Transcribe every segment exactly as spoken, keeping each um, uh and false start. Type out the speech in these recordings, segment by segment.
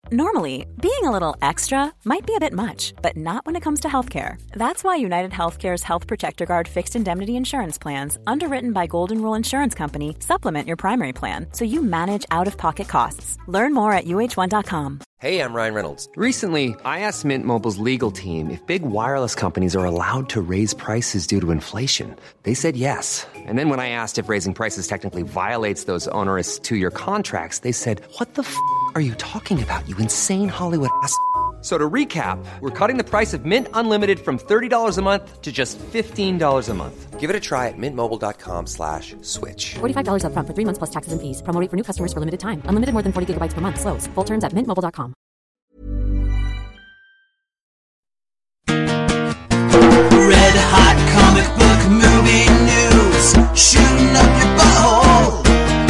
Normally, being a little extra might be a bit much, but not when it comes to healthcare. That's why United Healthcare's Health Protector Guard fixed indemnity insurance plans, underwritten by Golden Rule Insurance Company, supplement your primary plan so you manage out-of-pocket costs. Learn more at U H one dot com. Hey, I'm Ryan Reynolds. Recently, I asked Mint Mobile's legal team if big wireless companies are allowed to raise prices due to inflation. They said yes. And then when I asked if raising prices technically violates those onerous two-year contracts, they said, what the f*** are you talking about, you insane Hollywood ass f- So to recap, we're cutting the price of Mint Unlimited from thirty dollars a month to just fifteen dollars a month. Give it a try at mintmobile.com slash switch. forty-five dollars up front for three months plus taxes and fees. Promo rate for new customers for limited time. Unlimited more than forty gigabytes per month. Slows full terms at mint mobile dot com. Red hot comic book movie news, shooting up your butthole.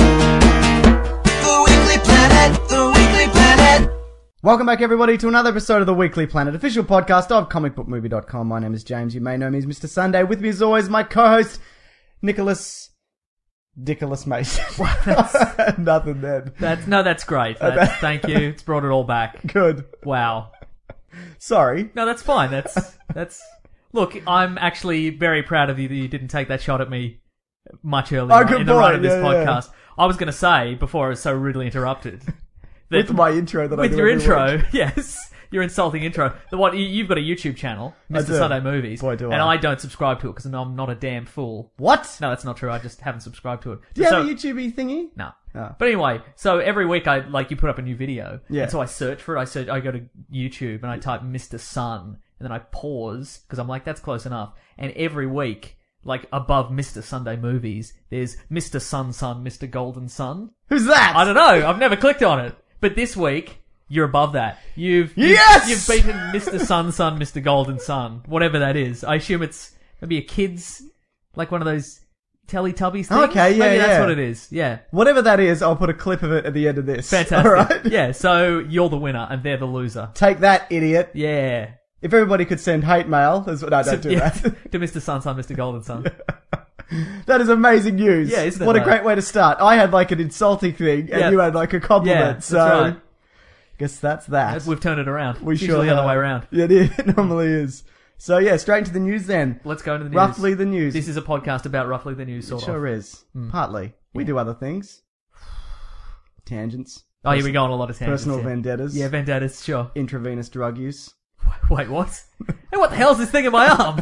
The Weekly Planet, the Weekly Planet. Welcome back, everybody, to another episode of the Weekly Planet, official podcast of comic book movie dot com. My name is James. You may know me as Mister Sunday. With me, as always, my co-host, Nicholas Dickolas Mason. Nothing then. That's no, that's great. That's, thank you. It's brought it all back. Good. Wow. Sorry. No, that's fine. That's that's. Look, I'm actually very proud of you that you didn't take that shot at me much earlier Oh, on good in the boy. run of this Yeah, yeah. podcast. I was going to say before I was so rudely interrupted. that- With my intro that I with do your every intro, week. yes, your insulting intro. The one you, you've got a YouTube channel, Mister do. Sunday Movies, Boy, do and I. I don't subscribe to it because I'm not a damn fool. What? No, that's not true. I just haven't subscribed to it. Do you So- have a YouTube thingy? No. Oh. But anyway, so every week I like you put up a new video. Yeah. And so I search for it. I search, I go to YouTube and I type Mister Sun and then I pause because I'm like, that's close enough. And every week, like above Mister Sunday Movies, there's Mister Sun Sun, Mister Golden Sun. Who's that? I don't know. I've never clicked on it. But this week, you're above that. You've, you've Yes! You've beaten Mister Sun Sun, Mister Golden Sun, whatever that is. I assume it's maybe a kid's, like one of those Teletubbies things. Okay, yeah, maybe that's yeah. what it is. Yeah. Whatever that is, I'll put a clip of it at the end of this. Fantastic. All right? Yeah, so you're the winner and they're the loser. Take that, idiot. Yeah. If everybody could send hate mail, that's what, no, don't do Yeah, that. to Mister Sun Sun, Mister Golden Sun. That is amazing news. Yeah, isn't it, What a though? great way to start. I had like an insulting thing, and Yeah. you had like a compliment. Yeah, that's so, right. guess that's that. We've turned it around. We It's sure usually the other have. way around. Yeah, it, is. It normally is. So yeah, straight into the news then. Let's go into the news. Roughly the news. This is a podcast about roughly the news, sort It sure of. is. Partly. We do other things. Tangents. Oh, yeah, we go on a lot of tangents. Personal yeah. vendettas. Yeah, vendettas, sure. Intravenous drug use. Wait, what? Hey, what the hell's this thing in my arm?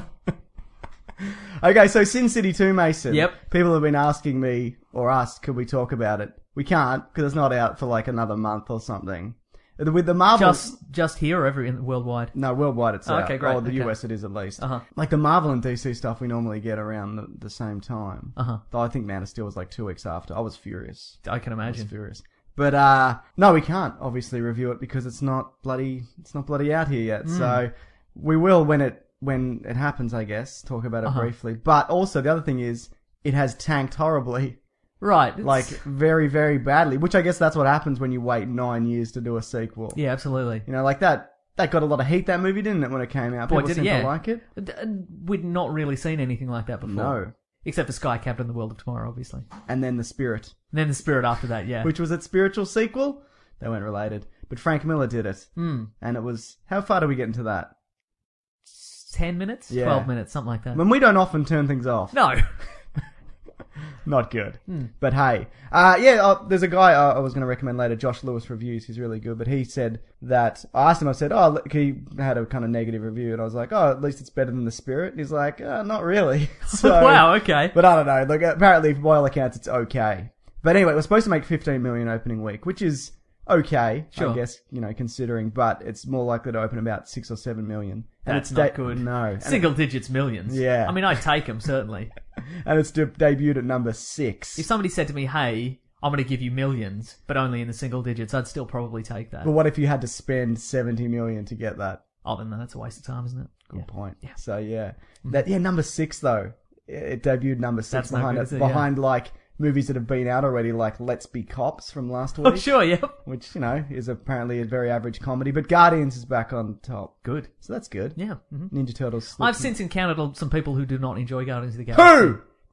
Okay, so Sin City two, Mason. Yep. People have been asking me, or asked, could we talk about it? We can't, because it's not out for like another month or something. With the Marvel... Just just here or every worldwide? No, worldwide it's Oh, out. okay, great, Or the okay. U S it is at least. Uh-huh. Like the Marvel and D C stuff we normally get around the, the same time. Uh-huh. Though I think Man of Steel was like two weeks after. I was furious. I can I was imagine. furious. But, uh, no, we can't obviously review it because it's not bloody, it's not bloody out here yet. Mm. So we will when it, when it happens, I guess, talk about it Uh-huh. briefly. But also the other thing is, it has tanked horribly. Right. it's- Like, very, very badly. Which I guess that's what happens when you wait nine years to do a sequel. Yeah, absolutely. You know, like that, that got a lot of heat, that movie, didn't it, when it came out? Boy, People did it, seemed yeah. to like it. D- We'd not really seen anything like that before. No. Except for Sky Captain, The World of Tomorrow, obviously. And then The Spirit, And then The Spirit after that, yeah. which was its spiritual sequel. They weren't related. But Frank Miller did it. Mm. And it was, how far do we get into that? Ten minutes? Yeah. Twelve minutes, something like that. I mean, we don't often turn things off. No. Not good. But hey. Uh, yeah, uh, there's a guy uh, I was going to recommend later, Josh Lewis Reviews. He's really good. But he said that, I asked him, I said, oh, look, he had a kind of negative review. And I was like, oh, at least it's better than The Spirit. And he's like, uh, not really. So, Wow, okay. But I don't know. Like, apparently, by all accounts, it's okay. But anyway, it was supposed to make fifteen million opening week, which is okay, Sure. I guess, you know, considering. But it's more likely to open about six or seven million. And That's it's not de- good. No. And Single digits millions. Yeah. I mean, I'd take them, certainly. And it's de- debuted at number six. If somebody said to me, hey, I'm going to give you millions, but only in the single digits, I'd still probably take that. But what if you had to spend seventy million to get that? Oh, then that's a waste of time, isn't it? Good Yeah. point. Yeah. So yeah, that yeah number six though. It debuted number six That's no behind good, it, is it? Yeah. behind like movies that have been out already, like Let's Be Cops from last week, Oh, sure, yeah. which you know is apparently a very average comedy. But Guardians is back on top, Good. so that's good. Yeah. mhm. Ninja Turtles. slipped I've in- since encountered some people who do not enjoy Guardians of the Galaxy. Who?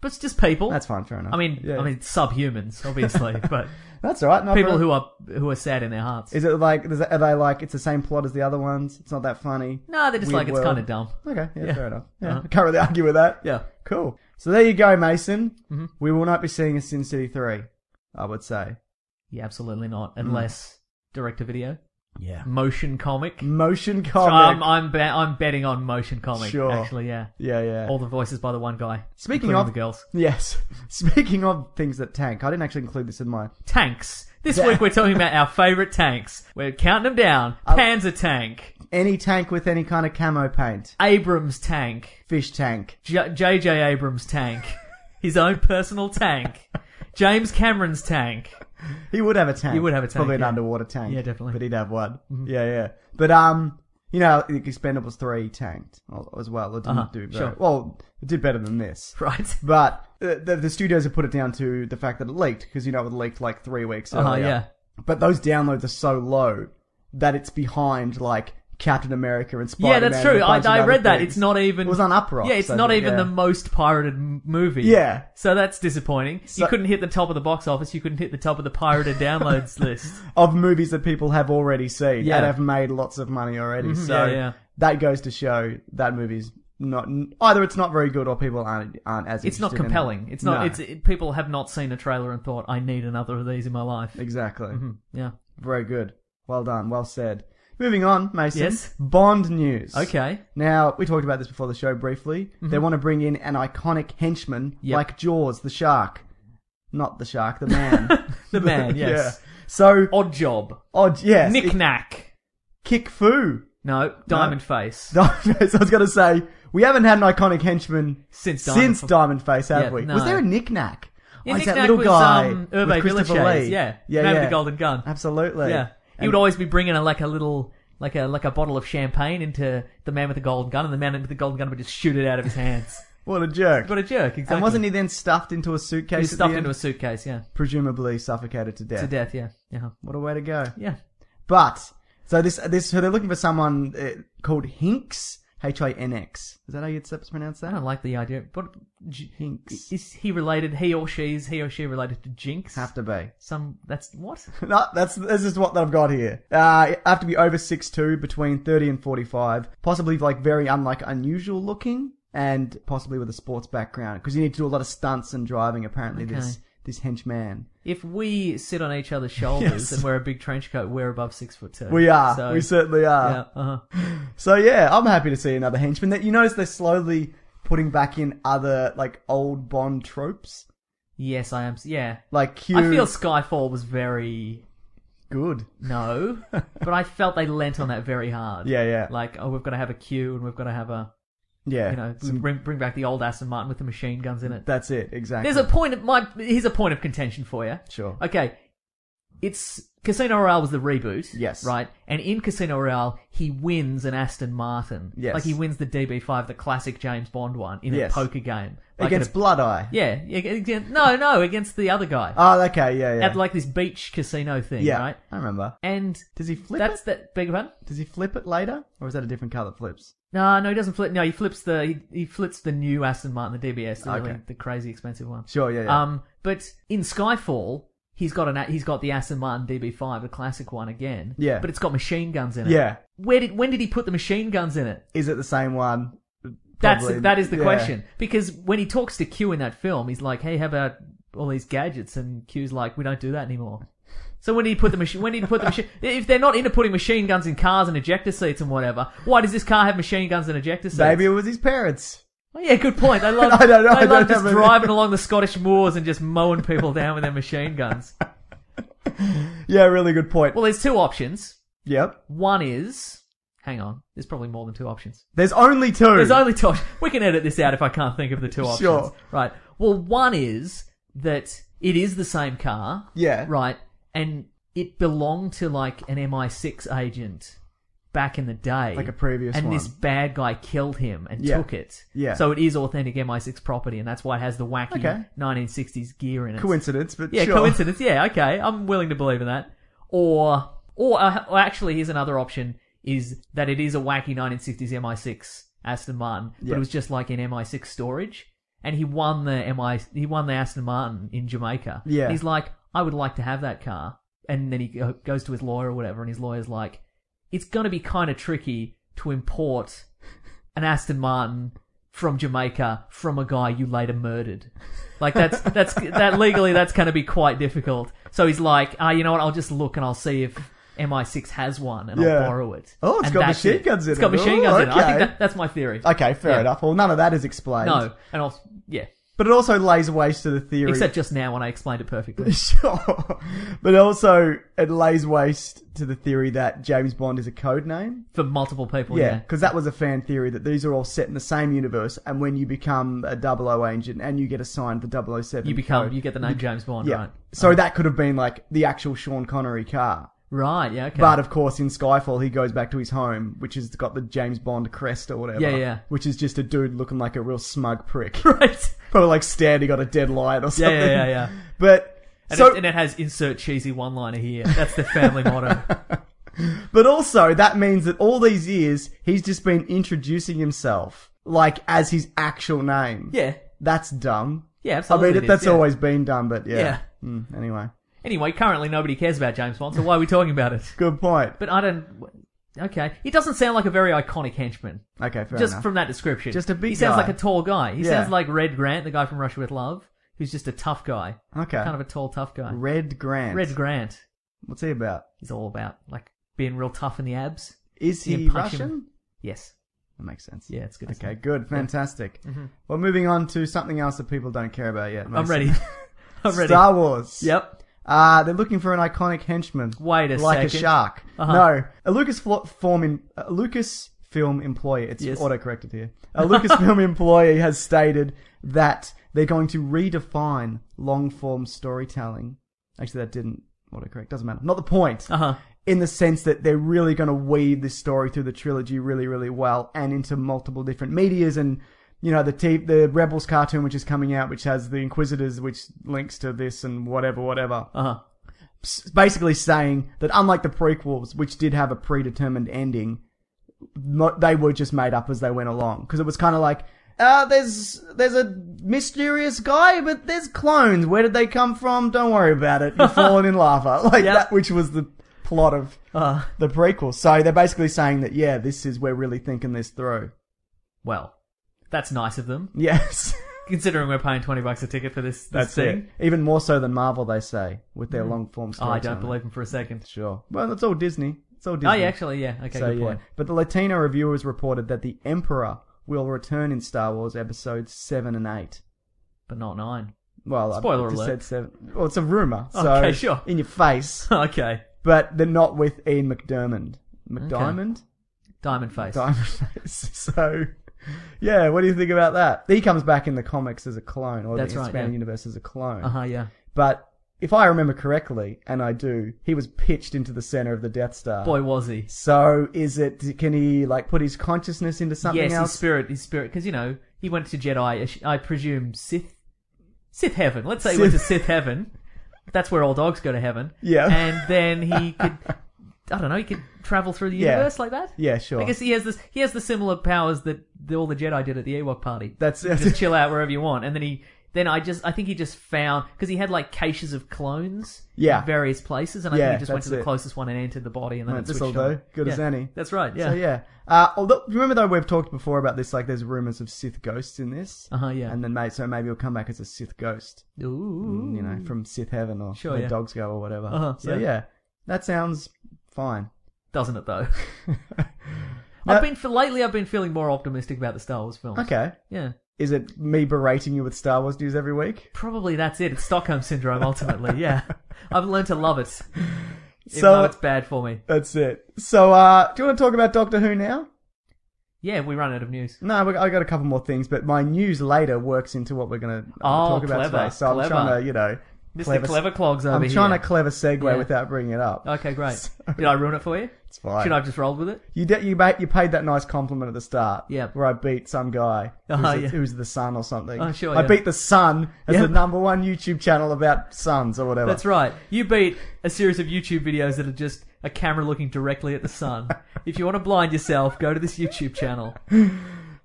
but it's just people. That's fine, fair enough. I mean, Yeah. I mean, subhumans, obviously, but That's all right. Not people for- who are who are sad in their hearts. Is it like, is it, are they like, it's the same plot as the other ones? It's not that funny? No, they're just Weird like, it's world. kind of dumb. Okay, yeah, Yeah. fair enough. Yeah, Uh-huh. I can't really argue with that. Yeah. Cool. So there you go, Mason. Mm-hmm. We will not be seeing a Sin City three, I would say. Yeah, absolutely not, Mm. unless direct-to-video, Yeah. motion comic. Motion So comic. I'm I'm, be- I'm betting on motion comic. Sure. Actually, yeah. yeah, yeah. All the voices by the one guy. Speaking including of- the girls, Yes. Speaking of things that tank, I didn't actually include this in my... tanks. This Yeah. week we're talking about our favorite tanks. We're counting them down. Panzer tank, Any tank with any kind of camo paint. Abrams tank, Fish tank. J J Abrams tank, his own personal tank, James Cameron's tank. He would have a tank. He would have a tank, Probably an yeah. underwater tank. Yeah, definitely. But he'd have one. Yeah, yeah. But, um, you know, Expendables three tanked as well. It didn't Uh-huh, do very sure. Well, it did better than this. Right. But uh, the, the studios have put it down to the fact that it leaked, because, you know, it leaked like three weeks Uh-huh, earlier. yeah. But those downloads are so low that it's behind, like, Captain America and Yeah, Spider-Man. that's and true. a I, bunch of I other read that. things. It's not even. It was on Uproxx, Yeah, it's I not think, even yeah. the most pirated m- movie. Yeah. So that's disappointing. So- you couldn't hit the top of the box office. You couldn't hit the top of the pirated downloads list. Of movies that people have already seen Yeah. and have made lots of money already. Mhm, So yeah, yeah. that goes to show that movie's not either it's not very good or people aren't aren't as It's not interested in it. compelling. It's not. No. It's it, people have not seen a trailer and thought, "I need another of these in my life." Exactly. Mhm, Yeah. Very good. Well done. Well said. Moving on, Mason. Yes? Bond news. Okay. Now, we talked about this before the show briefly. They want to bring in an iconic henchman Yep. like Jaws, the shark. Not the shark, the man. The man. Yes. Yeah. So, Odd job. odd, yes. Knick it- knack. Kick Fu. No. Diamond face. So I was going to say, we haven't had an iconic henchman Since Diamond since Fa- Diamond Face, have Yeah, we? no. Was there a knick-knack? Yeah, Oh, Knick he's that Knack little was, guy um, with Hervé Christopher Villechaize. Lee. Yeah. yeah, Man yeah. with the golden gun. Absolutely. Yeah. He would always be bringing a, like a little, like a like a bottle of champagne into the man with the golden gun, and the man with the golden gun would just shoot it out of his hands. What a jerk. What a jerk! Exactly. And wasn't he then stuffed into a suitcase He was at stuffed the into a end? suitcase? Yeah. Presumably suffocated to death. To death. Yeah. Yeah. What a way to go. Yeah. But, so this, this, so they're looking for someone uh, called Hinx, H I N X. Is that how you'd pronounce I that? don't like the idea. But J- Hinx. is he related? He or she is he or she related to Jinx? Have to be. Some. That's what? No, that's this is what I've got here. Uh, you have to be over six two, between thirty and forty-five, possibly like very unlike unusual looking, and possibly with a sports background, because you need to do a lot of stunts and driving. Apparently, Okay. this this henchman. If we sit on each other's shoulders Yes. and wear a big trench coat, we're above six foot two. We are. So, we certainly are. Yeah. Uh huh. So yeah, I'm happy to see another henchman. That you notice they're slowly putting back in other like old Bond tropes, Yes, I am. Yeah. like Q. I feel Skyfall was very. good. No, but I felt they lent on that very hard. Yeah, yeah. Like, oh, we've got to have a Q and we've got to have a, Yeah, you know, some- bring bring back the old Aston Martin with the machine guns in it. that's it exactly. There's a point of my. Here's a point of contention for you. Sure. Okay, it's Casino Royale was the reboot. Yes. Right, and in Casino Royale, he wins an Aston Martin. Yes. Like he wins the D B five, the classic James Bond one, in Yes. a poker game. Like against at a- Blood Eye. Yeah, yeah, against, no, no, against the other guy. Oh, okay, yeah, yeah. At like this beach casino thing, yeah, right? I remember. And Does he flip that's it? that. Beg your pardon? Does he flip it later, or is that a different car that flips? No, no, he doesn't flip. No, he flips the he, he flips the new Aston Martin, the D B S, the, really, Okay. the crazy expensive one. Sure, yeah, yeah. Um, but in Skyfall, he's got an he's got the Aston Martin D B five, the classic one again. Yeah. But it's got machine guns in it. Yeah. Where did when did he put the machine guns in it? Is it the same one? That's Probably. that is the Yeah. question. Because when he talks to Q in that film, he's like, "Hey, how about all these gadgets?" And Q's like, "We don't do that anymore." So when did he put the machine? When did he put the machine? If they're not into putting machine guns in cars and ejector seats and whatever, why does this car have machine guns and ejector seats? Maybe it was his parents. Oh, yeah, good point. They love, I don't know, I they love don't just have any- driving along the Scottish moors and just mowing people down with their machine guns. Yeah, really good point. Well, there's two options. Yep. One is... Hang on. There's probably more than two options. There's only two. There's only two options. We can edit this out if I can't think of the two options. Sure. Right. Well, one is that it is the same car. Yeah. Right. And it belonged to, like, an M I six agent back in the day. Like a previous and one. this bad guy killed him and Yeah. took it. Yeah. So it is authentic M I six property, and that's why it has the wacky Okay. nineteen sixties gear in it. Coincidence, but Yeah, sure. coincidence. Yeah, okay. I'm willing to believe in that. Or, or, uh, or actually, here's another option, is that it is a wacky nineteen sixties M I six Aston Martin, but Yeah. it was just like in M I six storage. and he won the M I, he won the Aston Martin in Jamaica. Yeah. And he's like, I would like to have that car. And then he go- goes to his lawyer or whatever, and his lawyer's like, it's going to be kind of tricky to import an Aston Martin from Jamaica from a guy you later murdered. Like that's that's that legally that's going to be quite difficult. So he's like, ah, you know what? I'll just look and I'll see if M I six has one, and Yeah. I'll borrow it. Oh, it's And got that's machine it. guns in It's got it. machine Oh, guns in it. I okay. think that, that's my theory. Okay, fair Yeah. enough. Well, none of that is explained. No, and also yeah. But it also lays waste to the theory. Except just now when I explained it perfectly. Sure. But also, it lays waste to the theory that James Bond is a code name. For multiple people, Yeah, yeah. because that was a fan theory that these are all set in the same universe, and when you become a double O agent and you get assigned the double oh seven You become, code, you get the name James Bond, yeah. right? So Oh. that could have been like the actual Sean Connery car. Right, yeah, okay. But of course, in Skyfall, he goes back to his home, which has got the James Bond crest or whatever. Yeah, yeah. Which is just a dude looking like a real smug prick. right. Probably like standing on a dead lion or Yeah, something. yeah, yeah, yeah. But And, so, it, and it has insert cheesy one-liner here. That's the family motto. but also that means that all these years he's just been introducing himself like as his actual name. Yeah. That's dumb. Yeah, I absolutely. mean, it it, is, that's yeah. always been done, but yeah. Yeah. Mm, anyway, Anyway, currently nobody cares about James Bond, so why are we talking about it? good point. But I don't... Okay. He doesn't sound like a very iconic henchman. Okay, fair Just enough. from that description. Just a big He sounds guy. like a tall guy. He Yeah. sounds like Red Grant, the guy from Russia with Love, who's just a tough guy. Okay. Kind of a tall, tough guy. Red Grant. Red Grant. What's he about? He's all about, like, being real tough in the abs. Is You he can punch him. Russian? Yes. That makes sense. Yeah, it's good. to Okay, see. good. Fantastic. Well, moving on to something else that people don't care about yet. I'm Mason. ready. I'm ready. Star Wars. Yep. Uh, they're looking for an iconic henchman. Wait a like second. a shark. Uh-huh. No, a Lucas form in a Lucas film employee. It's Yes. auto-corrected here. A Lucasfilm employee has stated that they're going to redefine long-form storytelling. Actually, that didn't autocorrect. Doesn't matter. Not the point. Uh-huh. In the sense that they're really going to weave this story through the trilogy really, really well and into multiple different medias and. You know, the t- the Rebels cartoon which is coming out, which has the Inquisitors, which links to this and whatever, whatever. Uh-huh. S- Basically saying that unlike the prequels, which did have a predetermined ending, mo- they were just made up as they went along. Because it was kind of like, uh, there's there's a mysterious guy, but there's clones. Where did they come from? Don't worry about it. You're falling in lava. Like Yep. that, which was the plot of Uh, the prequel. So they're basically saying that, yeah, this is, we're really thinking this through. well, that's nice of them. Yes. Considering we're paying twenty bucks a ticket for this, this That's thing. it. Even more so than Marvel, they say, with their long form Oh, I storytelling. don't believe them for a second. Sure. Well, it's all Disney. It's all Disney. Oh, yeah, actually, yeah. Okay, so good yeah. point. But the Latino reviewers reported that the Emperor will return in Star Wars episodes seven and eight. But not nine. Well, Spoiler I just alert. said seven. Well, it's a rumor. So Okay, sure. In your face. okay. But they're not with Ian McDiarmid. McDiarmid? Diamond Face. Diamond Face. So, yeah, what do you think about that? He comes back in the comics as a clone, or That's the right, expanded yeah. universe as a clone. Uh-huh, yeah. But if I remember correctly, and I do, he was pitched into the center of the Death Star. Boy, was he. So is it? Can he like put his consciousness into something yes, else? his spirit, his spirit, because, you know, he went to Jedi, I presume Sith, Sith heaven. Let's say he went to Sith heaven. That's where all dogs go to heaven. Yeah. And then he could, I don't know, he could travel through the Yeah. universe like that? Yeah, sure. I guess he has this, he has the similar powers that the, all the Jedi did at the Ewok party. That's You it. just chill out wherever you want. And then he, then I just, I think he just found, because he had like caches of clones Yeah. in various places, and I Yeah, think he just went that's to the it. closest one and entered the body, and then Right, it this'll switched on. do. Good as Yeah. any. That's right, yeah. So yeah. Uh, although remember though we've talked before about this. Like there's rumors of Sith ghosts in this. Uh-huh, yeah. And then mate, so maybe he'll come back as a Sith ghost. Ooh. You know, from Sith heaven or Sure, where yeah. dogs go or whatever. Uh-huh, so yeah. yeah, that sounds fine. Doesn't it though? Now- I've been for lately. I've been feeling more optimistic about the Star Wars films. Okay. Yeah. Is it me berating you with Star Wars news every week? Probably that's it. It's Stockholm syndrome. Ultimately, yeah. I've learned to love it, even So- though it's bad for me. That's it. So, uh, do you want to talk about Doctor Who now? Yeah, we run out of news. No, we- I got a couple more things, but my news later works into what we're going to Oh, talk about clever, today. So I'm clever. trying to, you know, Mister Clever Clogs over I'm here. trying to clever segue Yeah. without bringing it up. Okay, great. Did I ruin it for you? It's fine. Should I have just rolled with it? You de- you, ba- you paid that nice compliment at the start. Yeah. Where I beat some guy who's, Oh, the, yeah. who's the Sun or something. Oh, sure, I yeah. beat the Sun as Yep. the number one YouTube channel about suns or whatever. That's right. You beat a series of YouTube videos that are just a camera looking directly at the sun. If you want to blind yourself, go to this YouTube channel.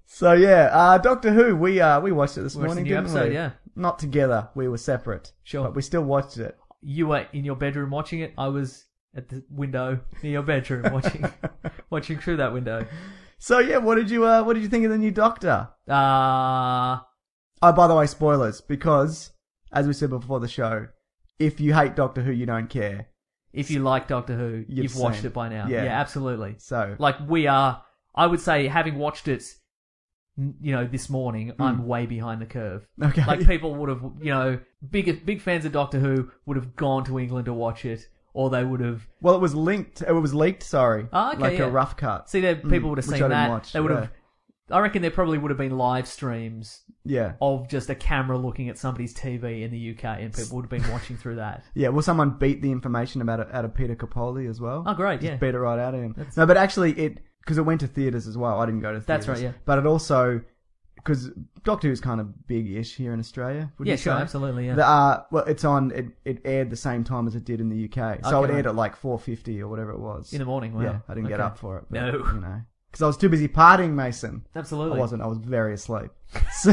So yeah, uh, Doctor Who. We uh, we watched it this We watched morning, the new didn't episode, we? yeah. Not together. We were separate. Sure. But we still watched it. You were in your bedroom watching it. I was at the window near your bedroom watching watching through that window. So yeah, what did you uh, what did you think of the new Doctor? Uh Oh, by the way, spoilers, because as we said before the show, if you hate Doctor Who, you don't care. if you like Doctor Who, You've you've, watched seen. it by now. Yeah. Yeah, absolutely. So Like we are, I would say, having watched it, n- you know, this morning, I'm way behind the curve. Okay. Like people would have, you know, big big fans of Doctor Who would have gone to England to watch it, or they would have. well, it was linked. It was leaked. Sorry, Oh, okay, like yeah. a rough cut. See, there people would have which seen I didn't that. watch, They would yeah. have. I reckon there probably would have been live streams Yeah, of just a camera looking at somebody's T V in the U K, and people would have been watching through that. yeah. Well, someone beat the information about it out of Peter Capaldi as well. Oh, great, Just yeah. beat it right out of him. No, but actually, it because it went to theaters as well. I didn't go to theaters. That's right, yeah. But it also because Doctor Who's kind of big-ish here in Australia. Would Yeah, you sure, say? absolutely, yeah. The, uh, well, it's on. It, it aired the same time as it did in the U K, so Okay, it aired right. at like four fifty or whatever it was In the morning, wow. Yeah, I didn't get Okay. up for it. But, No. you know, because I was too busy partying, Mason. Absolutely. I wasn't. I was very asleep. So,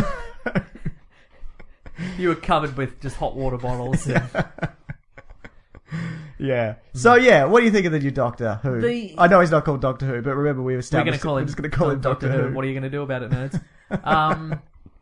You were covered with just hot water bottles. and- yeah. So yeah, what do you think of the new Doctor Who? The- I know he's not called Doctor Who, but remember we We're established going to call it. him, We're just going to call him Doctor, Who. What are you going to do about it, nerds? um,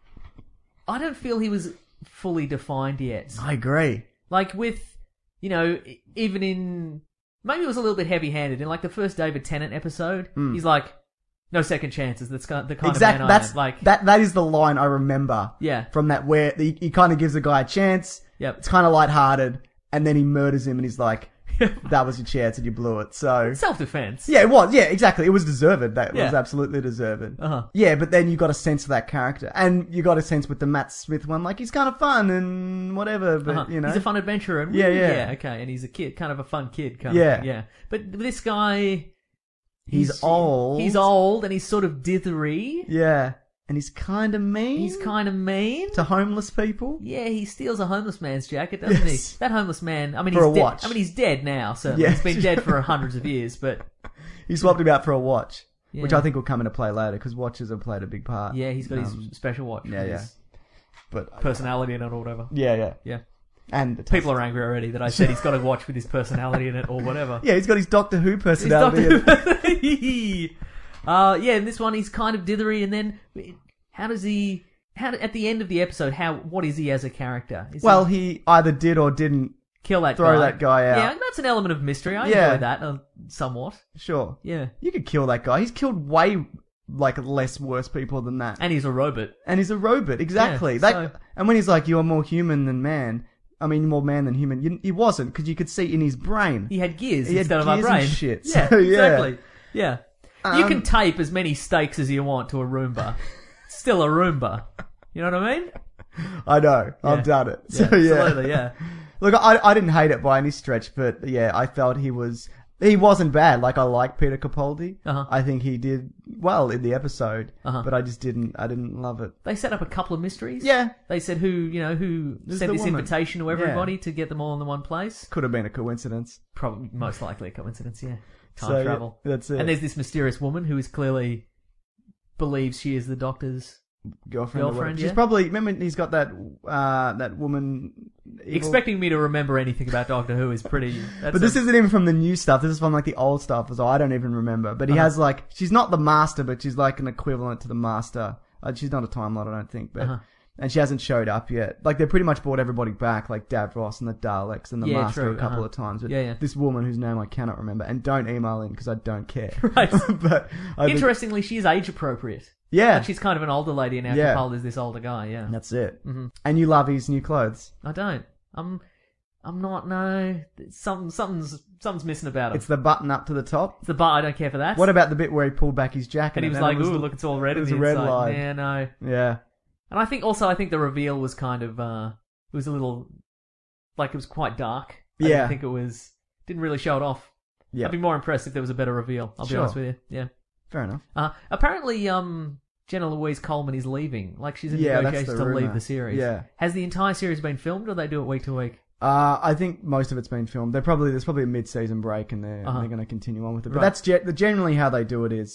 I don't feel he was fully defined yet. I agree. Like with, you know, e- even in maybe it was a little bit heavy-handed in like the first David Tennant episode. He's like, no second chances. That's kind the kind Exactly. of man I That's am. Like, that. That is the line I remember. Yeah. From that where he, he kind of gives the guy a chance. Yep. It's kind of lighthearted, and then he murders him, and he's like, "That was your chance, and you blew it." So self-defense. yeah, it was. Yeah, exactly. It was deserved. That Yeah. was absolutely deserved. Uh-huh. Yeah, but then you got a sense of that character, and you got a sense with the Matt Smith one, like he's kind of fun and whatever. But Uh-huh. you know, He's a fun adventurer. And Yeah, yeah. yeah. Okay, and he's a kid, kind of a fun kid. Kind Yeah. of, yeah. But this guy, he's, old. He's old, and he's sort of dithery. Yeah, and he's kind of mean. He's kind of mean. to homeless people. Yeah, he steals a homeless man's jacket, doesn't Yes. he? That homeless man. I mean, For he's a dead. watch. I mean, he's dead now. So Yeah. he's been dead for hundreds of years. But He swapped him out for a watch, which Yeah. I think will come into play later because watches have played a big part. yeah, he's got Um, his special watch. yeah, with yeah. his But personality in it or whatever. yeah, yeah, Yeah. and the People are angry already that I said he's got a watch with his personality in it or whatever. Yeah, he's got his Doctor Who He's personality. Doctor Who. uh, yeah, in this one he's kind of dithery, and then how does he? How at the end of the episode? How what is he as a character? Is Well, he he either did or didn't. kill that throw guy. that guy out. Yeah, that's an element of mystery. I Yeah. enjoy that uh, somewhat. Sure, Yeah, you could kill that guy. He's killed way like less worse people than that, and he's a robot. and he's a robot. Exactly. Yeah, that, so- And when he's like, "You are more human than man," I mean, more man than human. You, he wasn't because you could see in his brain. He had gears He had instead of our gears and brain. shit, Yeah, so, yeah. exactly. Yeah. you Um, can tape as many steaks as you want to a Roomba. It's still a Roomba. You know what I mean? I know. Yeah. I've done it. So Yeah, yeah. absolutely, yeah. Look, I I didn't hate it by any stretch, but yeah, I felt he was he wasn't bad. Like I like Peter Capaldi. Uh-huh. I think he did well in the episode, Uh-huh. but I just didn't I didn't love it. They set up a couple of mysteries. Yeah. They said who, you know, who This is sent the this woman. invitation to everybody to get them all in the one place. Could have been a coincidence. Probably, most likely a coincidence, yeah. Time So, yeah, travel. that's it. And there's this mysterious woman who is clearly believes she is the Doctor's Girlfriend. or Girlfriend, whatever. She's yeah. probably remember he's got that uh that woman. evil- Expecting me to remember anything about Doctor Who is pretty. That's But this a- isn't even from the new stuff. This is from like the old stuff, so I don't even remember. But he Uh-huh. has like she's not the Master, but she's like an equivalent to the Master. Uh, she's not a Time Lord, I don't think, but Uh-huh. and she hasn't showed up yet. Like they pretty much brought everybody back, like Davros and the Daleks and the Yeah, Master true, a couple uh-huh. of times. But Yeah, yeah. this woman whose name I cannot remember, and don't email in because I don't care. Right. but I think- Interestingly, she is age appropriate. yeah, Like she's kind of an older lady, and now Yeah. Capaldi's this older guy. Yeah, that's it. Mm-hmm. And you love his new clothes. I don't. I'm. I'm not. No, some something's something's missing about it. It's the button up to the top. It's the bar. I don't care for that. What about the bit where he pulled back his jacket And he was then like, it "Ooh, look, it's all red it in was the a red inside." line. Yeah, no. Yeah. And I think also, I think the reveal was kind of. uh It was a little, like it was quite dark. I Yeah. didn't think it was. Didn't really show it off. Yeah. I'd be more impressed if there was a better reveal. I'll be Sure. honest with you. Yeah. Fair enough. Uh, apparently, um, Jenna Louise Coleman is leaving. Like she's in Yeah, that's negotiations the to leave rumour. the series. Yeah. Has the entire series been filmed, or they do it week to week? Uh, I think most of it's been filmed. They're probably there's probably a mid-season break, and they're Uh-huh. they're going to continue on with it. But Right. that's ge- the generally how they do it is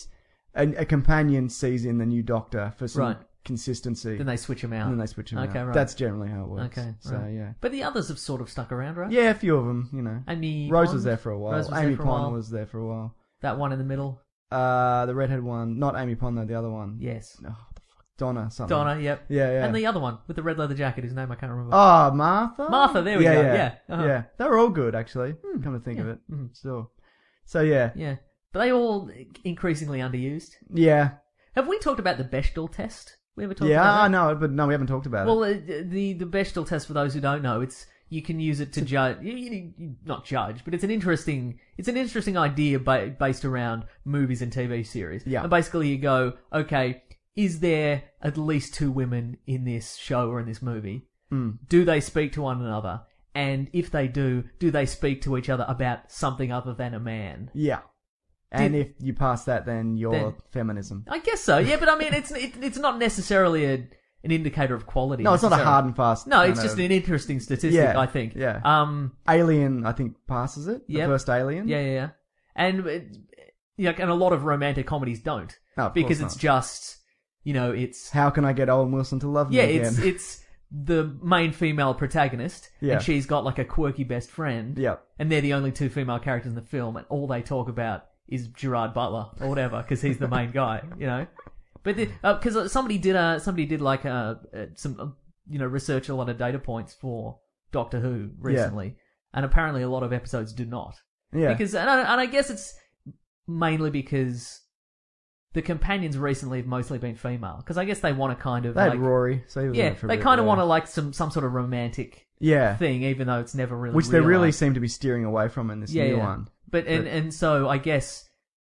a, a companion sees in the new Doctor for some Right. consistency. Then they switch them out. And then they switch them Okay, out. right. That's generally how it works. Okay, So, right. yeah. But the others have sort of stuck around, right? Yeah, a few of them, you know. Amy Rose Pond? was there for a while. Rose was Amy there for a Pond while. was there for a while. That one in the middle. Uh, the redhead one. Not Amy Pond, though. The other one. Yes. Oh, the fuck. Donna something. Donna. Yep. Yeah, yeah. And the other one with the red leather jacket, whose name I can't remember. Oh, Martha? Martha, there we yeah, go, Yeah, yeah, uh-huh. yeah. They were all good, actually. Come to think of yeah, it. mhm. So, so yeah. Yeah. But they all increasingly underused. Yeah. Have we talked about the Bechdel test? We ever talked Yeah, about I that? know, but no, we haven't talked about Well, it. uh, the the Bechdel test, for those who don't know, it's you can use it to judge. You, you, you, not judge, but it's an interesting it's an interesting idea ba- based around movies and T V series. Yeah. And basically, you go, okay, is there at least two women in this show or in this movie? Mm. Do they speak to one another? And if they do, do they speak to each other about something other than a man? Yeah. And Did- if you pass that, then you're Then- feminism. I guess so. Yeah, but I mean, it's it, it's not necessarily a an indicator of quality. No, it's not a necessarily. hard and fast. No, it's kind just of- an interesting statistic, Yeah, I think. yeah. Um. Alien, I think, passes it. The Yep. first Alien. Yeah, yeah, yeah. And it, you know, and a lot of romantic comedies don't No, of because course it's not. just you know it's How can I get Owen Wilson to love me yeah again? it's it's the main female protagonist Yeah. and she's got like a quirky best friend. Yep. And they're the only two female characters in the film, and all they talk about is Gerard Butler or whatever because he's the main guy, you know. But because uh, somebody did uh, somebody did like uh, uh, some uh, you know research a lot of data points for Doctor Who recently, and apparently a lot of episodes do not. Yeah. Because and I, and I guess it's mainly because the companions recently have mostly been female. Because I guess they want to kind of They had like Rory, so he was in yeah it for a they bit kind of there. want to like some some sort of romantic Yeah. thing, even though it's never really Which they really realised. seem to be steering away from in this yeah, new yeah. one. But and But- and so I guess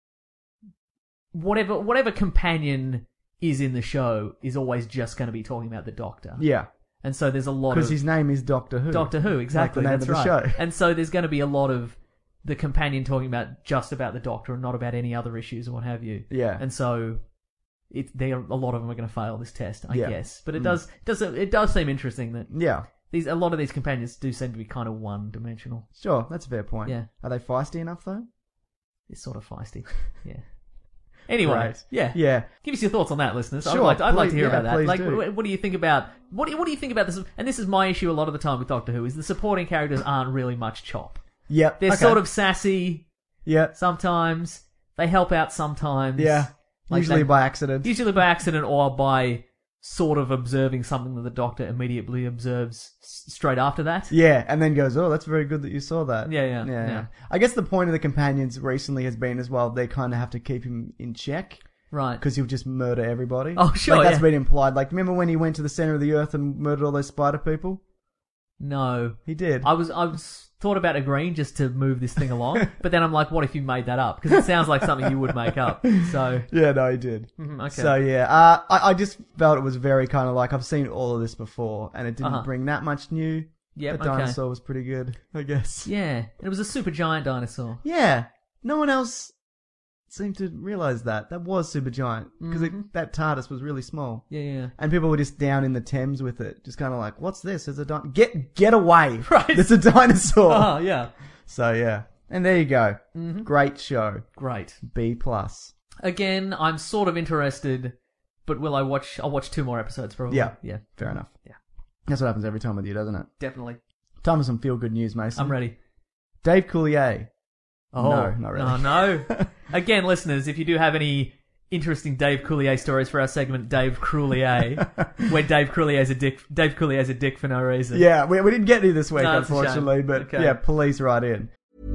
whatever whatever companion is in the show is always just going to be talking about the Doctor. Yeah. And so there's a lot of Because his name is Doctor Who. Doctor Who, exactly. Like the name that's of the right. show. And so there's going to be a lot of the companion talking about just about the Doctor and not about any other issues or what have you. Yeah. And so it there a lot of them are going to fail this test, I Yeah. guess. But it Mm. does does it does seem interesting that Yeah. these a lot of these companions do seem to be kind of one dimensional. Sure, that's a fair point. Yeah. Are they feisty enough, though? It's sort of feisty. Yeah. Anyway, Right. yeah. Yeah. Give us your thoughts on that, listeners. I'd Sure, like to, I'd like please- to hear yeah, about that. please Like, do. what, what do you think about what do you, what do you think about this? And this is my issue a lot of the time with Doctor Who is the supporting characters aren't really much chop. Yep. They're okay. sort of sassy Yeah. sometimes. They help out sometimes. Yeah. Like Usually they- by accident. Usually by accident or by sort of observing something that the Doctor immediately observes s- straight after that. Yeah, and then goes, oh, that's very good that you saw that. Yeah, yeah, yeah. I guess the point of the companions recently has been as well, they kind of have to keep him in check. Right. Because he'll just murder everybody. Oh, sure, Like, that's yeah. been implied. Like, remember when he went to the center of the earth and murdered all those spider people? No. He did. I was I was thought about agreeing just to move this thing along, but then I'm like, what if you made that up? Because it sounds like something you would make up. So Yeah, no, he did. Mhm, okay. So, yeah. Uh, I, I just felt it was very kind of like, I've seen all of this before, and it didn't Uh-huh. bring that much new. Yep, The okay. dinosaur was pretty good, I guess. yeah, and it was a super giant dinosaur. Yeah. No one else seemed to realize that. That was super giant. Because Mhm. that TARDIS was really small. Yeah, yeah. And people were just down in the Thames with it. Just kind of like, what's this? There's a di- Get get away. Right. There's a dinosaur. Oh yeah, So, yeah. And there you go. Mhm. Great show. great. B plus. Again, I'm sort of interested, but will I watch? I'll watch two more episodes probably. Yeah. yeah, Fair enough. Yeah. That's what happens every time with you, doesn't it? definitely. Time for some feel-good news, Mason. I'm ready. Dave Coulier. Oh No, not really. Oh no. Again, listeners, if you do have any interesting Dave Coulier stories for our segment, Dave Coulier, where Dave Coulier's a dick. Dave Coulier's a dick for no reason. Yeah, we, we didn't get any this week, No, it's a shame. unfortunately. But Okay. yeah, please write in.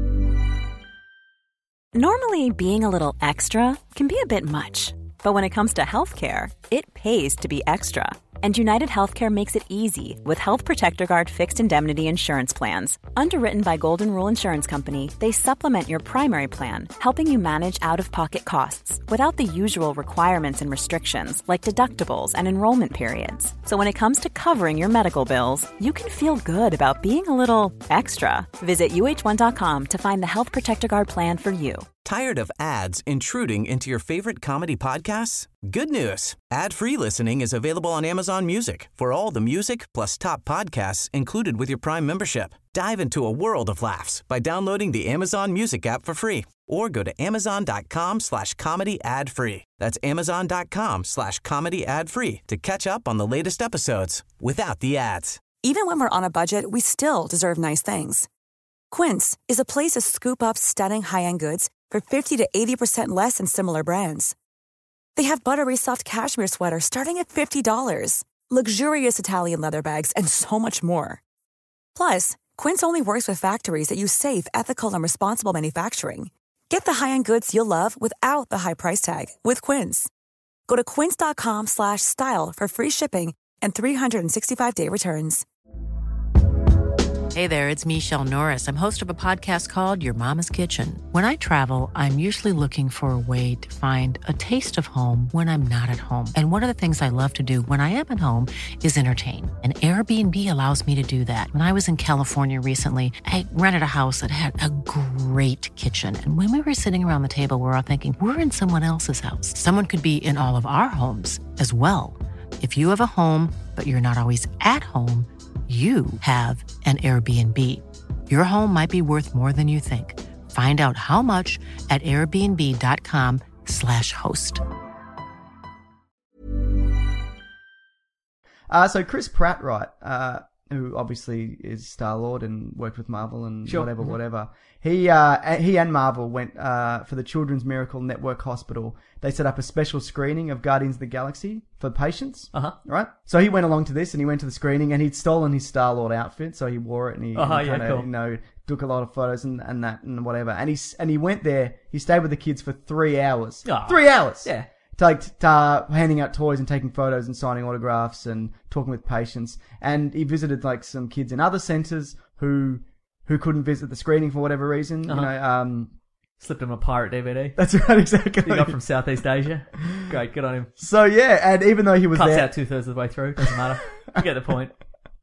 Normally, being a little extra can be a bit much, but when it comes to healthcare, it pays to be extra. And United Healthcare makes it easy with Health Protector Guard fixed indemnity insurance plans. Underwritten by Golden Rule Insurance Company, they supplement your primary plan, helping you manage out-of-pocket costs without the usual requirements and restrictions like deductibles and enrollment periods. So when it comes to covering your medical bills, you can feel good about being a little extra. Visit U H one dot com to find the Health Protector Guard plan for you. Tired of ads intruding into your favorite comedy podcasts? Good news. Ad-free listening is available on Amazon Music for all the music plus top podcasts included with your Prime membership. Dive into a world of laughs by downloading the Amazon Music app for free or go to amazon.com slash comedy ad free. That's amazon.com slash comedy ad free to catch up on the latest episodes without the ads. Even when we're on a budget, we still deserve nice things. Quince is a place to scoop up stunning high-end goods for fifty to eighty percent less than similar brands. They have buttery soft cashmere sweaters starting at fifty dollars, luxurious Italian leather bags, and so much more. Plus, Quince only works with factories that use safe, ethical, and responsible manufacturing. Get the high-end goods you'll love without the high price tag with Quince. Go to quince.com slash style for free shipping and three sixty-five day returns. Hey there, it's Michelle Norris. I'm host of a podcast called Your Mama's Kitchen. When I travel, I'm usually looking for a way to find a taste of home when I'm not at home. And one of the things I love to do when I am at home is entertain. And Airbnb allows me to do that. When I was in California recently, I rented a house that had a great kitchen. And when we were sitting around the table, we were all thinking, we're in someone else's house. Someone could be in all of our homes as well. If you have a home, but you're not always at home, you have an Airbnb. Your home might be worth more than you think. Find out how much at airbnb.com slash host. Uh, so Chris Pratt, right, uh, who obviously is Star-Lord and worked with Marvel and Sure. whatever, whatever. He uh, he and Marvel went uh, for the Children's Miracle Network Hospital. They set up a special screening of Guardians of the Galaxy for patients. Uh-huh. Right? So he went along to this and he went to the screening and he'd stolen his Star-Lord outfit, so he wore it and he, Uh-huh, and he yeah, kinda, cool. you know, took a lot of photos and, and that and whatever. And he and he went there. He stayed with the kids for three hours. Oh. Three hours. Yeah. Like t- uh, handing out toys and taking photos and signing autographs and talking with patients. And he visited like some kids in other centres who who couldn't visit the screening for whatever reason. Uh-huh. You know, um, Slipped him a pirate D V D. that's right, exactly. He got from Southeast Asia. Great, good on him. So yeah, and even though he was Cuts there, out two thirds of the way through. Doesn't matter. You get the point.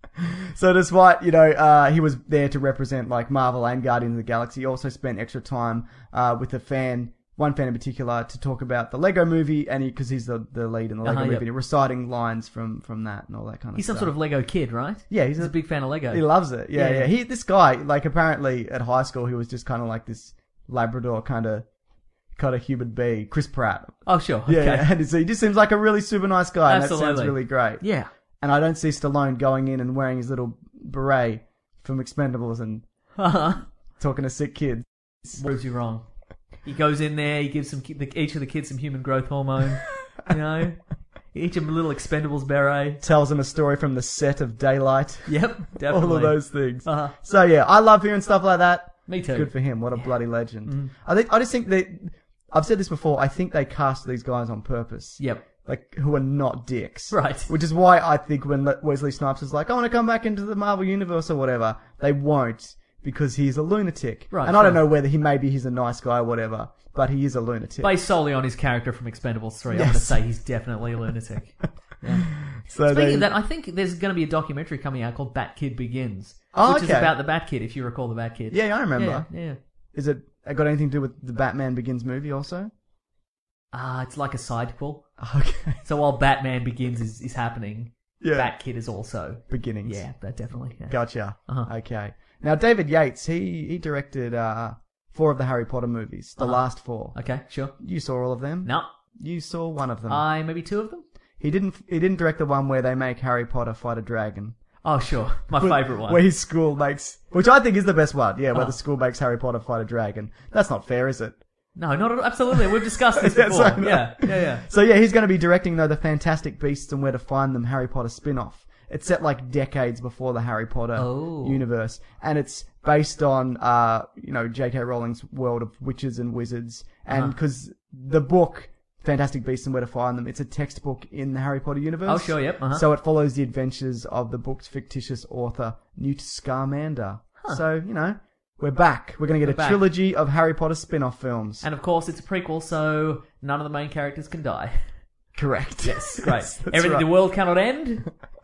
so despite you know uh, he was there to represent like Marvel and Guardians of the Galaxy, he also spent extra time uh, with a fan. One fan in particular to talk about the Lego movie, and because he, he's the, the lead in the Lego Uh-huh, movie, yep. reciting lines from, from that and all that kind of He's stuff. some sort of Lego kid, right? Yeah, he's He's a- a big fan of Lego. He loves it. Yeah, Yeah, yeah. yeah. He this guy, like apparently at high school, he was just kind of like this Labrador kind of kind of human being. Chris Pratt. Oh, sure. Yeah, Okay. yeah. And so he just seems like a really super nice guy, and that sounds Absolutely. really great. Yeah. And I don't see Stallone going in and wearing his little beret from Expendables and Uh-huh. talking to sick kids. Proves you wrong. He goes in there, he gives some ki- the, each of the kids some human growth hormone, you know? Each of them a little Expendables beret. Tells them a story from the set of Daylight. Yep, definitely. All of those things. Uh-huh. So yeah, I love hearing stuff like that. Me too. Good for him. What a bloody legend. Mm. I think. I just think that I've said this before. I think they cast these guys on purpose. Yep. Like who are not dicks. Right. Which is why I think when Le- Wesley Snipes is like, I want to come back into the Marvel universe or whatever, they won't because he's a lunatic. Right, And I don't sure. know whether he maybe he's a nice guy or whatever, but he is a lunatic. Based solely on his character from Expendables three, I'm Yes. going to say he's definitely a lunatic. Yeah. So Speaking they- of that, I think there's going to be a documentary coming out called Bat Kid Begins, Oh, which is okay. about the Bat Kid, if you recall the Bat Kid. Yeah, I remember. Yeah, yeah. Is it got anything to do with the Batman Begins movie also? Ah, it's like a sidequel. Okay. So while Batman Begins is, is happening, Yeah. Bat Kid is also Beginnings. Yeah, that definitely. Yeah. Gotcha. Uh-huh. Okay. Now, David Yates, he, he directed uh, four of the Harry Potter movies, the Uh-huh. last four. Okay, sure. You saw all of them? No. You saw one of them. I maybe two of them. he didn't. He didn't direct the one where they make Harry Potter fight a dragon. Oh, sure. My favourite one. Where his school makes, which I think is the best one. Yeah, where Oh. the school makes Harry Potter fight a dragon. That's not fair, is it? No, not at all. Absolutely. We've discussed this Yes, before. I know. Yeah, yeah, yeah. So yeah, he's going to be directing though the Fantastic Beasts and Where to Find Them Harry Potter spin-off. It's set like decades before the Harry Potter Oh. universe, and it's based on uh you know J K Rowling's world of witches and wizards, and Uh-huh. because the book Fantastic Beasts and Where to Find Them, it's a textbook in the Harry Potter universe. Oh, sure, yep, uh-huh. So it follows the adventures of the book's fictitious author Newt Scamander. So you know we're back. We're going to get We're a back. trilogy of Harry Potter spin-off films. And of course, it's a prequel, so none of the main characters can die. Correct. Yes, great. That's- that's Everything, right. the world cannot end,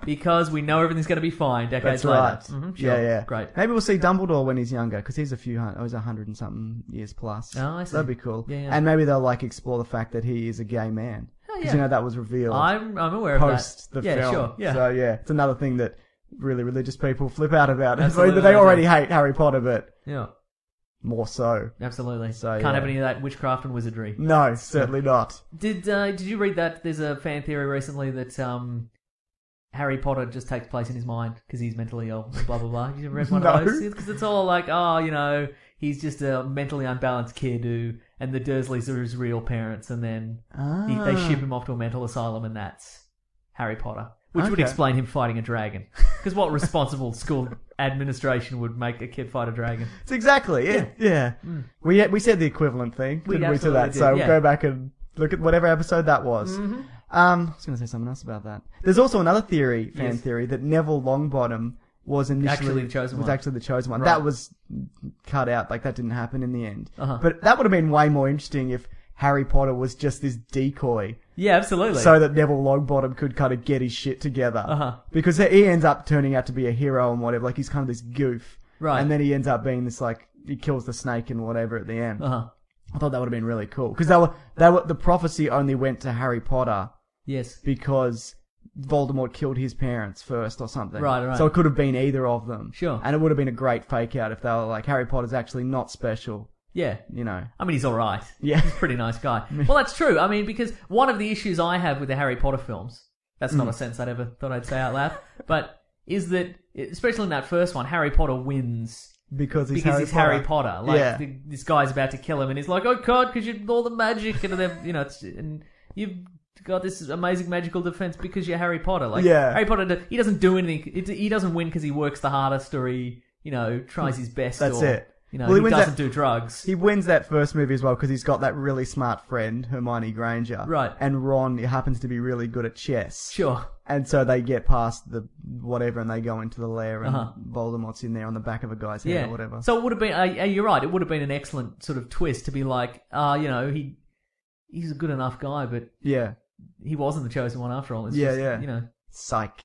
because we know everything's going to be fine decades That's later. right. Mm-hmm, sure. Yeah, yeah. Great. Maybe we'll see Dumbledore when he's younger, because he's a few hundred, oh, he's a hundred and something years plus. Oh, I see. That'd be cool. Yeah, yeah. And maybe they'll like explore the fact that he is a gay man. Oh, Because yeah. you know that was revealed I'm I'm aware post of that. the yeah, film. sure. Yeah. So yeah, it's another thing that really religious people flip out about. Absolutely, they already yeah. hate Harry Potter, but yeah. more so. Absolutely. So, Can't yeah. have any of that witchcraft and wizardry. No, certainly not. Did uh, Did you read that? There's a fan theory recently that um, Harry Potter just takes place in his mind because he's mentally ill. Blah blah blah. Have you ever read one No. of those? Because it's all like, oh, you know, he's just a mentally unbalanced kid who, and the Dursleys are his real parents, and then Ah. he, they ship him off to a mental asylum, and that's Harry Potter. Which would Okay. explain him fighting a dragon. Because what responsible school administration would make a kid fight a dragon? It's exactly it. Yeah. We we said the equivalent thing, We didn't we, to absolutely that? did, So yeah. go back and look at whatever episode that was. Mm-hmm. Um, I was going to say something else about that. There's also another theory, fan Yes. theory, that Neville Longbottom was initially Actually the chosen was one. actually the chosen one. Right. That was cut out. Like that didn't happen in the end. Uh-huh. But that would have been way more interesting if Harry Potter was just this decoy. Yeah, absolutely. So that Neville Longbottom could kind of get his shit together. Uh-huh. Because he ends up turning out to be a hero and whatever. Like he's kind of this goof. Right. And then he ends up being this like, he kills the snake and whatever at the end. Uh-huh. I thought that would have been really cool. Because they were, they were, the prophecy only went to Harry Potter Yes. because Voldemort killed his parents first or something. Right, right. So it could have been either of them. Sure. And it would have been a great fake out if they were like, Harry Potter's actually not special. Yeah. You know. I mean, he's alright. Yeah. He's a pretty nice guy. Well, that's true. I mean, because one of the issues I have with the Harry Potter films, that's Mm. not a sentence I'd ever thought I'd say out loud, but is that, especially in that first one, Harry Potter wins Because he's because Harry he's Potter. Harry Potter. Like, Yeah. the, this guy's about to kill him, and he's like, oh god, because you're all the magic, and then, you know, it's, and you've got this amazing magical defense because you're Harry Potter. Like, Yeah. Harry Potter, he doesn't do anything, it, he doesn't win because he works the hardest, or he, you know, tries his best, That's or, it. you know, Well, he he, wins doesn't that- do drugs. He wins that first movie as well because he's got that really smart friend, Hermione Granger. Right. And Ron happens to be really good at chess. Sure. And so they get past the whatever and they go into the lair and Uh-huh. Voldemort's in there on the back of a guy's head Yeah. or whatever. So it would have been, uh, uh, you're right, it would have been an excellent sort of twist to be like, uh, you know, he he's a good enough guy, but yeah. he wasn't the chosen one after all. It's Yeah, just, yeah. You know. Psych.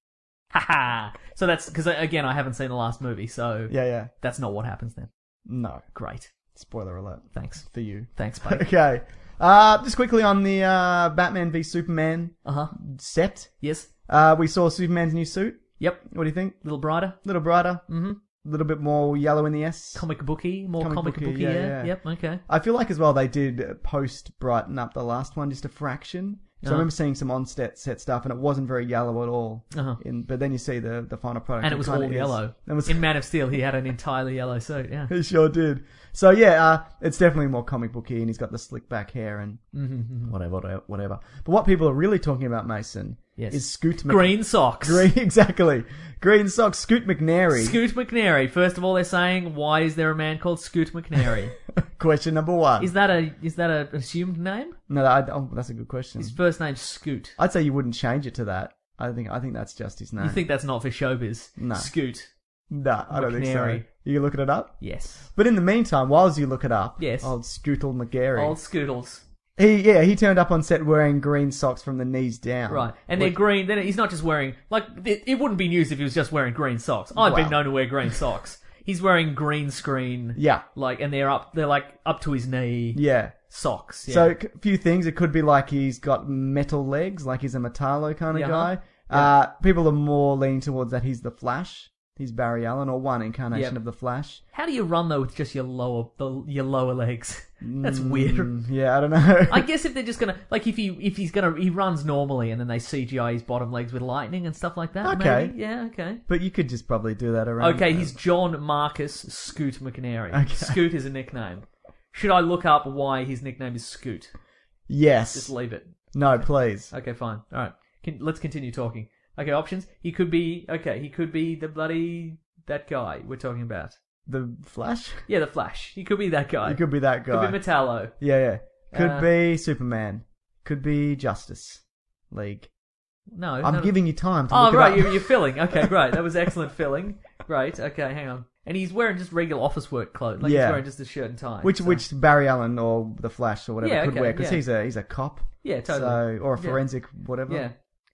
Haha. So that's, because again, I haven't seen the last movie, so Yeah, yeah. that's not what happens then. No. Great. Spoiler alert. Thanks. For you. Thanks, buddy. Okay. Uh, just quickly on the uh, Batman v Superman Uh-huh. set. Yes. Uh, we saw Superman's new suit. Yep. What do you think? A little brighter. A little brighter. Mm-hmm. A little bit more yellow in the S. Comic booky. More Comic comic, booky, booky, yeah, yeah, yeah. Yep, okay. I feel like as well they did post brighten up the last one just a fraction. So Uh-huh. I remember seeing some on set set stuff and it wasn't very yellow at all. Uh-huh. In, but then you see the the final product And it was all kinda is. yellow. It was, In Man of Steel, he had an entirely yellow suit, yeah. he sure did. So yeah, uh, it's definitely more comic booky and he's got the slick back hair and Mm-hmm. whatever, whatever, whatever. But what people are really talking about, Mason, Yes. is Scoot Mc- Green socks. Green, exactly. Green socks. Scoot McNairy. Scoot McNairy. First of all, they're saying, why is there a man called Scoot McNairy? Question number one. Is that a is that a assumed name? No, I, oh, that's a good question. His first name's Scoot. I'd say you wouldn't change it to that. I think I think that's just his name. You think that's not for showbiz? No. Scoot. No, I don't think so. McNairy. You looking it up? Yes. But in the meantime, whilst you look it up, Yes. old Scootle McGarry, Old Scootles. he yeah he turned up on set wearing green socks from the knees down. Right. And they're Which- green. Then he's not just wearing, like, it, it wouldn't be news if he was just wearing green socks. I've been Well. known to wear green socks. He's wearing green screen. Yeah, Like, and they're up, they're like up to his knee yeah. socks. Yeah. So a few things. It could be like he's got metal legs, like he's a Metallo kind of Yeah, guy. huh? Uh, people are more leaning towards that he's the Flash. He's Barry Allen, or one incarnation Yep. of the Flash. How do you run though with just your lower, the, your lower legs? That's weird. Mm, yeah, I don't know. I guess if they're just gonna, like, if he if he's gonna, he runs normally, and then they C G I his bottom legs with lightning and stuff like that. Okay. Maybe? Yeah. Okay. But you could just probably do that around. Okay. uh, He's John Marcus Scoot McNairy. Okay. Scoot is a nickname. Should I look up why his nickname is Scoot? yes. Just leave it. No, please. Okay, fine. All right. Can, let's continue talking. Okay, options. He could be. Okay, he could be the bloody that guy we're talking about. The Flash. Yeah, the Flash. He could be that guy. He could be that guy. Could be Metallo. Yeah, yeah. Could Uh, be Superman. Could be Justice League. No, I'm no, giving you time to Oh, look right, it up. you're, you're filling. Okay, great. That was excellent filling. Great. Okay, hang on. And he's wearing just regular office work clothes. Like Yeah. he's wearing just a shirt and tie. which so- which Barry Allen or the Flash or whatever Yeah, could okay, wear because yeah. he's a he's a cop. Yeah, totally. So or a Yeah. forensic whatever. Yeah.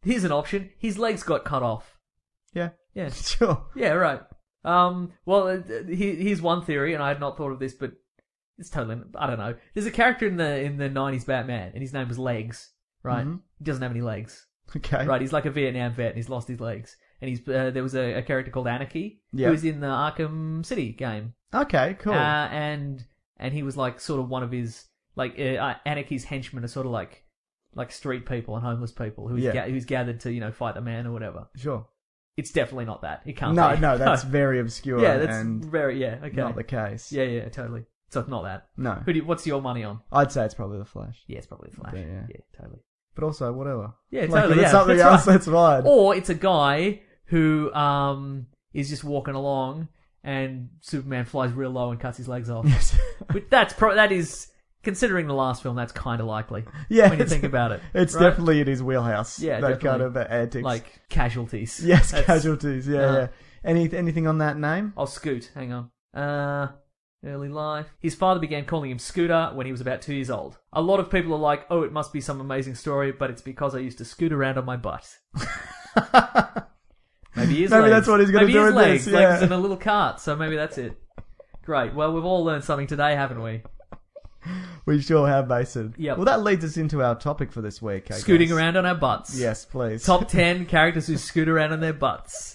Here's an option. His legs got cut off. Yeah. Yeah. Sure. Yeah, right. Um, well, uh, he- here's one theory, and I had not thought of this, but it's totally, I don't know. There's a character in the in the nineties Batman, and his name was Legs, right? Mhm. He doesn't have any legs. Okay. Right, he's like a Vietnam vet, and he's lost his legs. And he's uh, there was a, a character called Anarchy, Yep. who was in the Arkham City game. Okay, cool. Uh, and and he was like sort of one of his, like, uh, Anarchy's henchmen are sort of like like street people and homeless people who's, Yeah. ga- who's gathered to, you know, fight the man or whatever. Sure. It's definitely not that. It can't No, be. no, that's very obscure. Yeah, that's and very, yeah, okay. not the case. Yeah, yeah, totally. So it's not that. No. Who do you, what's your money on? I'd say it's probably the Flash. Yeah, it's probably the Flash. Yeah, yeah. yeah totally. But also, whatever. Yeah, Like, totally. if it's Yeah, something that's else, right. that's fine. Or it's a guy who um is just walking along and Superman flies real low and cuts his legs off. Yes. But that's pro- that is, considering the last film, that's kind of likely. Yeah, when you it's- think about it. It's right? definitely in his wheelhouse. Yeah, that definitely. kind of uh, antics. Like casualties. yes, That's- casualties. Yeah, uh, yeah. Any anything on that name? I'll Scoot. Hang on. Uh, early life. His father began calling him Scooter when he was about two years old. A lot of people are like, "Oh, it must be some amazing story," but it's because I used to scoot around on my butt. Maybe his Maybe legs. that's what he's gonna maybe do his with legs. this, Legs yeah. in a little cart. So maybe that's it. Great. Well, we've all learned something today, haven't we? We sure have, Mason. Yep. Well, that leads us into our topic for this week. I Scooting guess. around on our butts. Yes, please. Top ten characters who scoot around on their butts.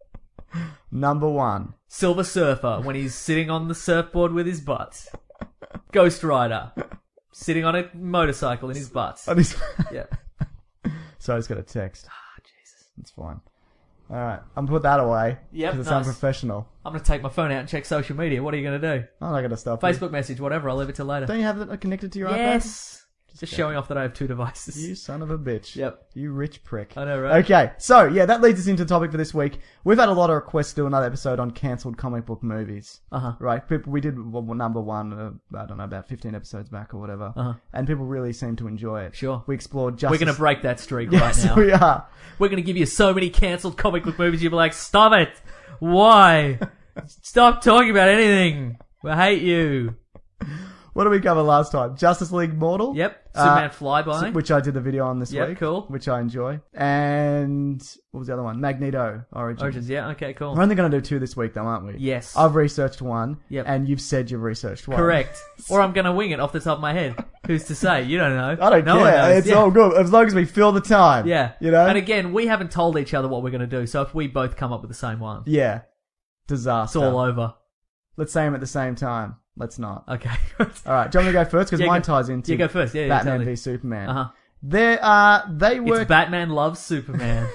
Number one. Silver Surfer, when he's sitting on the surfboard with his butt. Ghost Rider, sitting on a motorcycle in his butt. On his- Yeah. So I just got a text. Ah, Jesus. It's fine. All right, I'm gonna put that away. Yep, because it's nice. unprofessional. I'm going to take my phone out and check social media. What are you going to do? I'm not gonna stop. you. Facebook message, whatever. I'll leave it till later. Don't you have it connected to your iPad? Yes. Just, Just showing off that I have two devices. You son of a bitch. Yep. You rich prick. I know, right? Okay, so yeah, that leads us into the topic for this week. We've had a lot of requests to do another episode on cancelled comic book movies. Uh-huh. Right? People, we did well, number one, uh, I don't know, about fifteen episodes back or whatever. Uh-huh. And people really seem to enjoy it. Sure. We explored Justice... We're going to break that streak Yes, right now. we are. We're going to give you so many cancelled comic book movies, you'll be like, stop it! Why? Stop talking about anything! We hate you. What did we cover last time? Justice League Mortal? Yep. Uh, Superman Flyby. s- Which I did the video on this Yep, week. cool. Which I enjoy. And what was the other one? Magneto Origins. Origins, yeah, okay, cool. We're only going to do two this week though, aren't we? Yes. I've researched one. Yep. And you've said you've researched one. Correct. Or I'm going to wing it off the top of my head. Who's to say? You don't know. I don't no One care. knows. It's yeah. all good. As long as we fill the time. Yeah. You know? And again, we haven't told each other what we're going to do, so if we both come up with the same one, Yeah. it's Disaster. all over. Let's say them at the same time. Let's not. Okay. All right. Do you want me to go first? Because Yeah, mine go- ties into yeah, go first. Yeah, yeah, Batman totally. v Superman. Uh-huh. There are... They were... It's Batman loves Superman.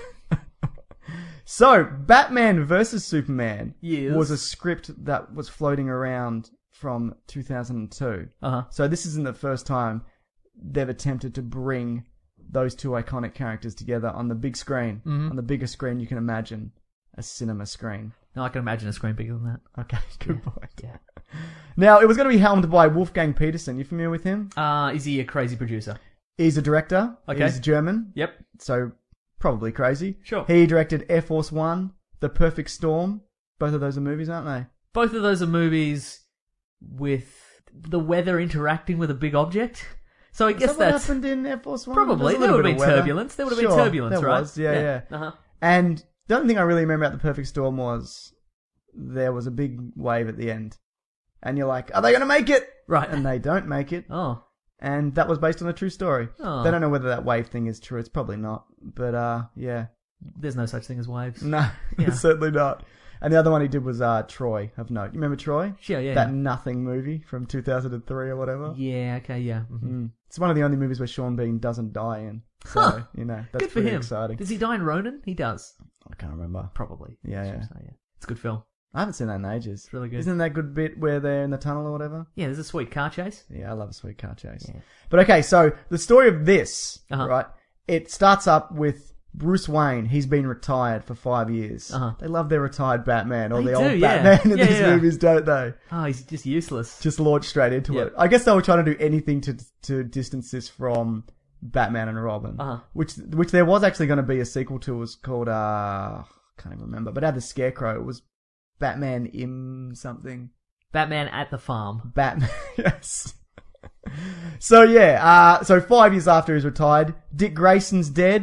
So, Batman versus Superman Yes. was a script that was floating around from two thousand two. Uh-huh. So this isn't the first time they've attempted to bring those two iconic characters together on the big screen, Mm-hmm. on the biggest screen you can imagine, a cinema screen. No, I can imagine a screen bigger than that. Okay, good point. Yeah. Now, it was going to be helmed by Wolfgang Peterson. You familiar with him? Uh, is he a crazy producer? He's a director. Okay. He's German. Yep. So, probably crazy. Sure. He directed Air Force One, The Perfect Storm. Both of those are movies, aren't they? Both of those are movies with the weather interacting with a big object. So I Is guess that what that's happened in Air Force One? probably There's a there little would have bit been of weather. turbulence. There would have Sure, been turbulence, there right? was, yeah, yeah. Uh-huh. And the only thing I really remember about The Perfect Storm was there was a big wave at the end. And you're like, are they going to make it? Right. And they don't make it. Oh. And that was based on a true story. Oh. They don't know whether that wave thing is true. It's probably not. But, uh, yeah. There's no such thing as waves. No, Yeah. certainly not. And the other one he did was uh, Troy, of note. You remember Troy? Yeah, yeah. That nothing movie from two thousand three or whatever. Yeah, okay, yeah. Mhm. Mm. It's one of the only movies where Sean Bean doesn't die in. So, Huh. you know, that's Good for pretty him. exciting. Does he die in Ronin? He does. I can't remember. Probably. Yeah, I yeah. should say, yeah. It's a good film. I haven't seen that in ages. It's really good. Isn't that good bit where they're in the tunnel or whatever? Yeah, there's a sweet car chase. Yeah, I love a sweet car chase. Yeah. But okay, so the story of this, Uh-huh. right? It starts up with Bruce Wayne. He's been retired for five years. Uh-huh. They love their retired Batman or They the do, old yeah. Batman in Yeah, these yeah. movies, don't they? Oh, he's just useless. Just launch straight into Yep. it. I guess they were trying to do anything to to distance this from Batman and Robin, Uh-huh. which which there was actually going to be a sequel to. It was called uh, can't even remember, but it had the Scarecrow. It was Batman in something. Batman at the farm. Batman, yes. So yeah, uh, so five years after he's retired, Dick Grayson's dead,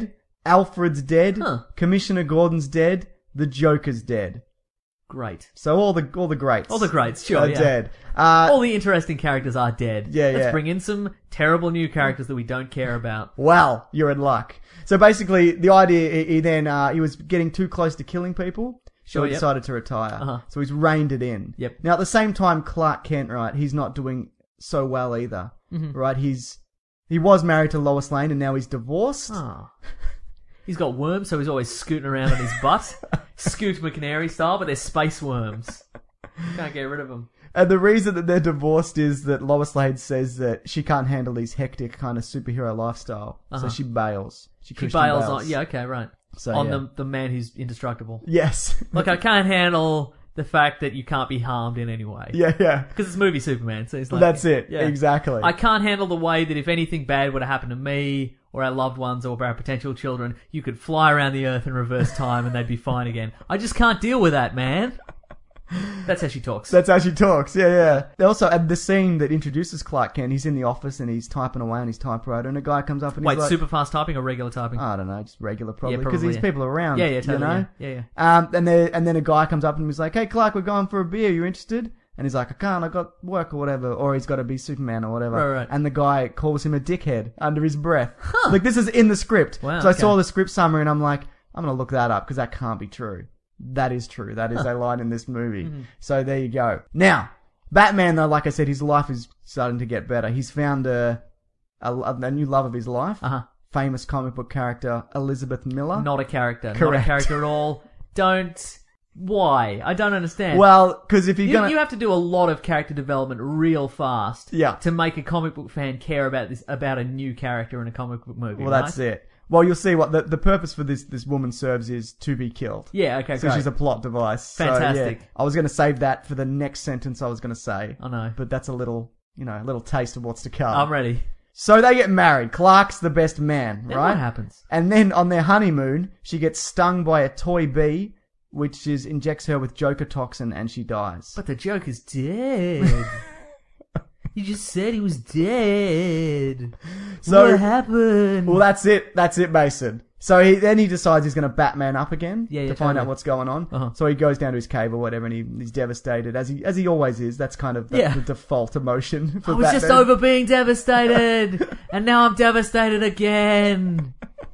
Alfred's dead. Huh. Commissioner Gordon's dead. The Joker's dead. Great. So all the all the greats, All the greats, sure, are yeah. dead. Uh, All the interesting characters are dead. Yeah, Let's yeah. bring in some terrible new characters that we don't care about. Well, you're in luck. So basically, the idea he, he then uh, he was getting too close to killing people, so Sure, he yep. decided to retire. Uh-huh. So he's reined it in. Yep. Now at the same time, Clark Kent, right? He's not doing so well either, Mm-hmm. right? He's he was married to Lois Lane, and now he's divorced. Oh. He's got worms, so he's always scooting around on his butt. Scoot McNairy style, but they're space worms. Can't get rid of them. And the reason that they're divorced is that Lois Lane says that she can't handle his hectic kind of superhero lifestyle, Uh-huh. so she bails. She, She Christian bails on... Yeah, okay, right. So, on yeah. the the man who's indestructible. Yes. Look, I can't handle the fact that you can't be harmed in any way. yeah, yeah. Because it's movie Superman, so he's like... That's it. Yeah. Exactly. I can't handle the way that if anything bad were to happen to me or our loved ones or our potential children, you could fly around the earth in reverse time and they'd be fine again. I just can't deal with that, man. That's how she talks. That's how she talks. Yeah, yeah. They also, at the scene that introduces Clark Kent, he's in the office and he's typing away on his typewriter, and a guy comes up and Wait, he's like, super fast typing or regular typing? I don't know, just regular probably, Yeah, because probably, these yeah. people are around. Yeah, yeah, totally, you know? yeah, yeah, yeah. Um, and then and then a guy comes up and he's like, "Hey, Clark, we're going for a beer. You interested?" And he's like, "I can't. I got work or whatever." Or he's got to be Superman or whatever. Right, right. And the guy calls him a dickhead under his breath. Like, this is in the script. Wow, so I okay. saw the script summary and I'm like, I'm gonna look that up because that can't be true. That is true. That is a line in this movie. Mm-hmm. So there you go. Now, Batman, though, like I said, his life is starting to get better. He's found a a, a new love of his life. Uh-huh. Famous comic book character Elizabeth Miller. Not a character. Not a Correct. character at all. Don't... Why? I don't understand. Well, because if you're You, gonna, you have to do a lot of character development real fast Yeah. to make a comic book fan care about this about a new character in a comic book movie. well, right? that's it. Well, you'll see what the the purpose for this this woman serves is to be killed. Yeah, okay, So great. she's a plot device. So, Fantastic. yeah, I was going to save that for the next sentence I was going to say. I know. But that's a little, you know, a little taste of what's to come. I'm ready. So they get married. Clark's the best man, Then right? what happens? And then on their honeymoon, she gets stung by a toy bee, which is injects her with Joker toxin, and she dies. But the Joker's dead. You just said he was dead. So- what happened? Well, that's it. That's it, Mason. So he, then he decides he's going to Batman up again Yeah, yeah, to find totally. out what's going on. Uh-huh. So he goes down to his cave or whatever, and he, he's devastated, as he as he always is. That's kind of the, Yeah. the default emotion for I was Batman. just over being devastated, and now I'm devastated again.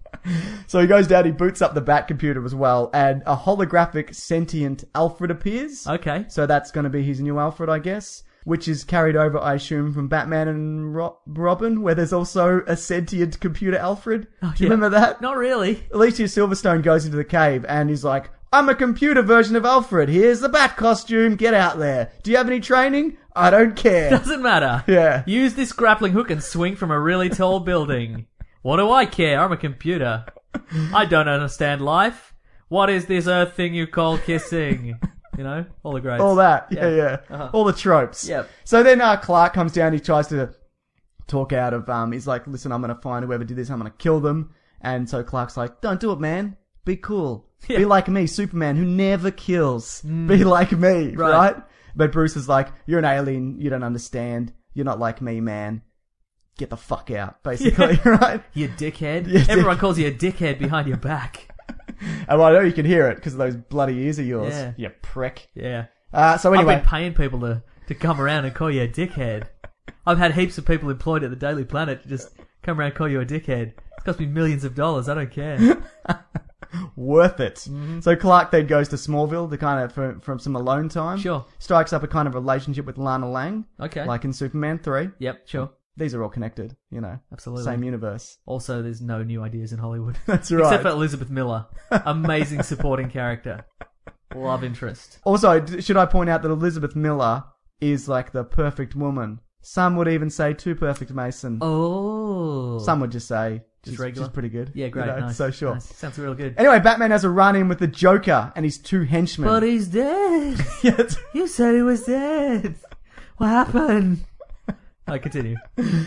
So he goes down, he boots up the Bat computer as well, and a holographic sentient Alfred appears. Okay. So that's going to be his new Alfred, I guess, which is carried over, I assume, from Batman and Ro- Robin, where there's also a sentient computer Alfred. Do you Oh, yeah. remember that? Not really. Alicia Silverstone goes into the cave and he's like, "I'm a computer version of Alfred. Here's the Bat costume. Get out there. Do you have any training? I don't care." Doesn't matter. Yeah. Use this grappling hook and swing from a really tall building. What do I care? I'm a computer. I don't understand life. What is this earth thing you call kissing? You know, all the greats. All that. Yeah, Yeah. yeah. Uh-huh. All the tropes. Yep. So then uh, Clark comes down. He tries to talk out of, um, he's like, "Listen, I'm going to find whoever did this. I'm going to kill them." And so Clark's like, "Don't do it, man. Be cool. Yeah. Be like me, Superman, who never kills. Be like me." Right. Right. But Bruce is like, "You're an alien. You don't understand. You're not like me, man. Get the fuck out," basically, right? You dickhead. You Everyone dick- calls you a dickhead behind your back. And well, I know you can hear it because of those bloody ears of yours. Yeah. You prick. Yeah. Uh, so anyway. I've been paying people to, to come around and call you a dickhead. I've had heaps of people employed at the Daily Planet to just come around and call you a dickhead. It's cost me millions of dollars. I don't care. Worth it. Mm-hmm. So Clark then goes to Smallville to kind of for, from some alone time. Sure. Strikes up a kind of relationship with Lana Lang. Okay. Like in Superman three. Yep, sure. These are all connected, you know. Absolutely. Same universe. Also, there's no new ideas in Hollywood. That's right. Except for Elizabeth Miller. Amazing supporting character. Love interest. Also, d- should I point out that Elizabeth Miller is like the perfect woman? Some would even say too perfect, Mason. Oh. Some would just say Just she's, regular? she's pretty good. Yeah, great. You know, Nice. So sure. Nice. Sounds real good. Anyway, Batman has a run-in with the Joker and his two henchmen. But he's dead. Yeah, it's- You said he was dead. What happened? I continue.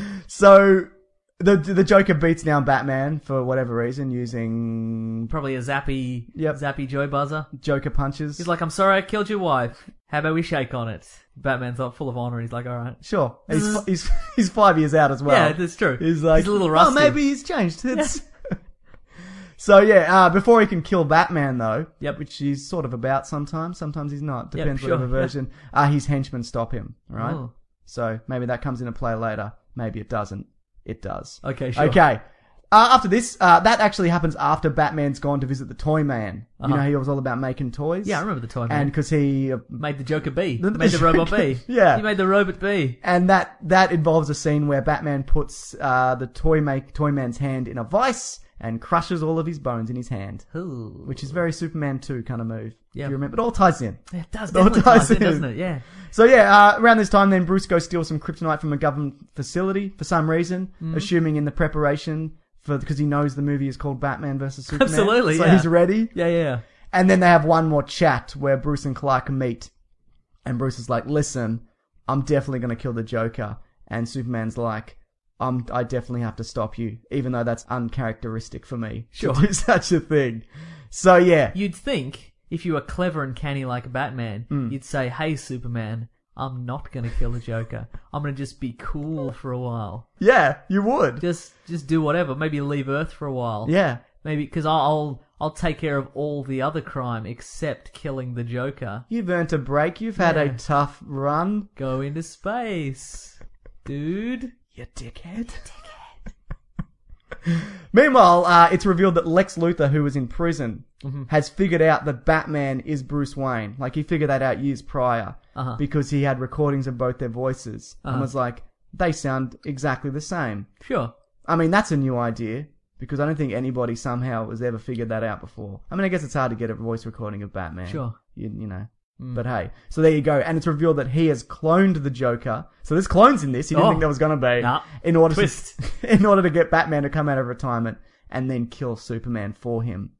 So the the Joker beats down Batman for whatever reason using Probably a zappy, Yep. zappy Joe buzzer. Joker punches. He's like, "I'm sorry I killed your wife. How about we shake on it?" Batman's like full of honor. He's like, "All right." Sure, he's f- he's he's five years out as well. Yeah, that's true. He's like, He's a little rusty. "Oh, maybe he's changed." It's... So yeah, uh, before he can kill Batman though, Yep. which he's sort of about sometimes, sometimes he's not, Yep, depends sure, whatever version, uh, his henchmen stop him, right? Oh. So maybe that comes into play later, maybe it doesn't. It does. Okay, sure. Okay. Uh, after this, uh, that actually happens after Batman's gone to visit the Toy Man. You Uh-huh. know, he was all about making toys. Yeah, I remember the Toy Man. And because he, uh, Made the Joker bee. The- made the robot Joker- bee. yeah. He made the robot bee. and that that involves a scene where Batman puts uh, the toy make Toy Man's hand in a vice and crushes all of his bones in his hand, Ooh. which is very Superman two kind of move. Yeah. If you remember, it all ties in. Yeah, it does. It all Definitely ties ties in, in. doesn't it? Yeah. So yeah, uh, around this time, then Bruce goes steal some kryptonite from a government facility for some reason, Mm-hmm. assuming in the preparation for because he knows the movie is called Batman versus Superman. Absolutely, so yeah. he's ready. Yeah, yeah. And then they have one more chat where Bruce and Clark meet, and Bruce is like, "Listen, I'm definitely going to kill the Joker," and Superman's like, "I'm I definitely have to stop you, even though that's uncharacteristic for me Sure. to do such a thing." So yeah, You'd think if you were clever and canny like Batman, Hmm. you'd say, "Hey, Superman, I'm not going to kill the Joker. I'm going to just be cool for a while. yeah, you would. Just, just do whatever. Maybe leave Earth for a while. Yeah, Maybe because I'll, I'll, I'll take care of all the other crime except killing the Joker. you've earned a break. You've had a Yeah. tough run. Go into space, dude." You dickhead. Meanwhile, uh, it's revealed that Lex Luthor, who was in prison, Mm-hmm. has figured out that Batman is Bruce Wayne. Like, he figured that out years prior Uh-huh. because he had recordings of both their voices and Uh-huh. was like, they sound exactly the same. Sure. I mean, that's a new idea because I don't think anybody somehow has ever figured that out before. I mean, I guess it's hard to get a voice recording of Batman. Sure. You, you know. But hey, so there you go. And it's revealed that he has cloned the Joker. So there's clones in this. He didn't Oh. think there was going to be. Nah. In order Twist. to, in order to get Batman to come out of retirement and then kill Superman for him.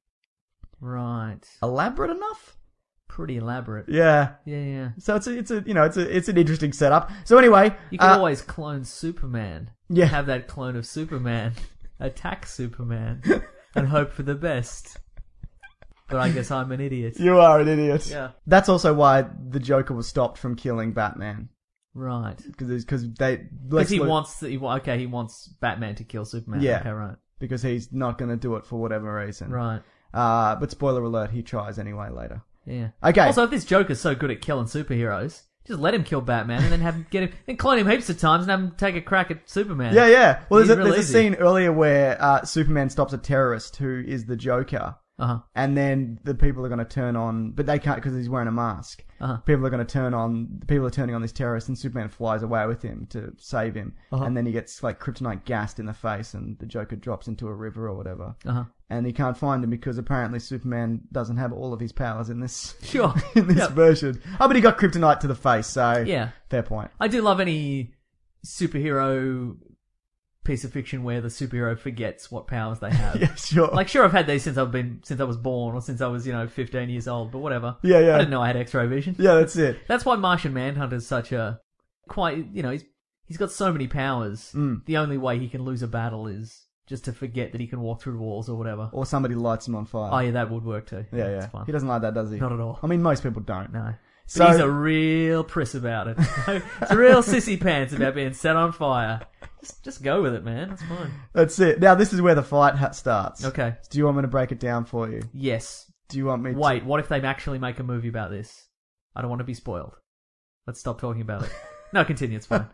Right. Elaborate enough? Pretty elaborate. Yeah. Yeah, yeah. So it's a, it's a, you know, it's a, it's an interesting setup. So anyway, You can uh, always clone Superman. Yeah. Have that clone of Superman attack Superman and hope for the best. But I guess I'm an idiot. you are an idiot. Yeah. That's also why the Joker was stopped from killing Batman. Right. Because because they Because Lex he Luthor- wants, he, wa- okay, he wants Batman to kill Superman. Yeah. Okay, right. because he's not going to do it for whatever reason. Right. Uh, but spoiler alert, he tries anyway later. Yeah. Okay. Also, if this Joker's so good at killing superheroes, just let him kill Batman and then have him get him, then clone him heaps of times and have him take a crack at Superman. Yeah, yeah. Well, there's, He's a, real there's a easy. scene earlier where uh, Superman stops a terrorist who is the Joker. Uh-huh. And then the people are going to turn on, but they can't because he's wearing a mask. Uh-huh. People are going to turn on, people are turning on this terrorist, and Superman flies away with him to save him. Uh-huh. And then he gets like kryptonite gassed in the face, and the Joker drops into a river or whatever. Uh-huh. And he can't find him because apparently Superman doesn't have all of his powers in this Sure. in this Yep. version. Oh, but he got kryptonite to the face, so Yeah. fair point. I do love any superhero piece of fiction where the superhero forgets what powers they have. Yeah, sure. Like, sure, I've had these since I've been since I was born or since I was, you know, fifteen years old, but whatever. Yeah, yeah. I didn't know I had X-ray vision. Yeah, that's it. That's why Martian Manhunter's such a quite, you know, he's he's got so many powers. Mm. The only way he can lose a battle is just to forget that he can walk through walls or whatever. Or somebody lights him on fire. Oh yeah, that would work too. yeah, yeah. That's fun. He doesn't like that, does he? Not at all. I mean, most people don't. No. But So- he's a real priss about it. He's a real sissy pants about being set on fire. Just, just go with it, man. That's fine. That's it. Now, this is where the fight ha- starts. Okay. Do you want me to break it down for you? Yes. Do you want me to... Wait, what if they actually make a movie about this? I don't want to be spoiled. Let's stop talking about it. No, continue. It's fine.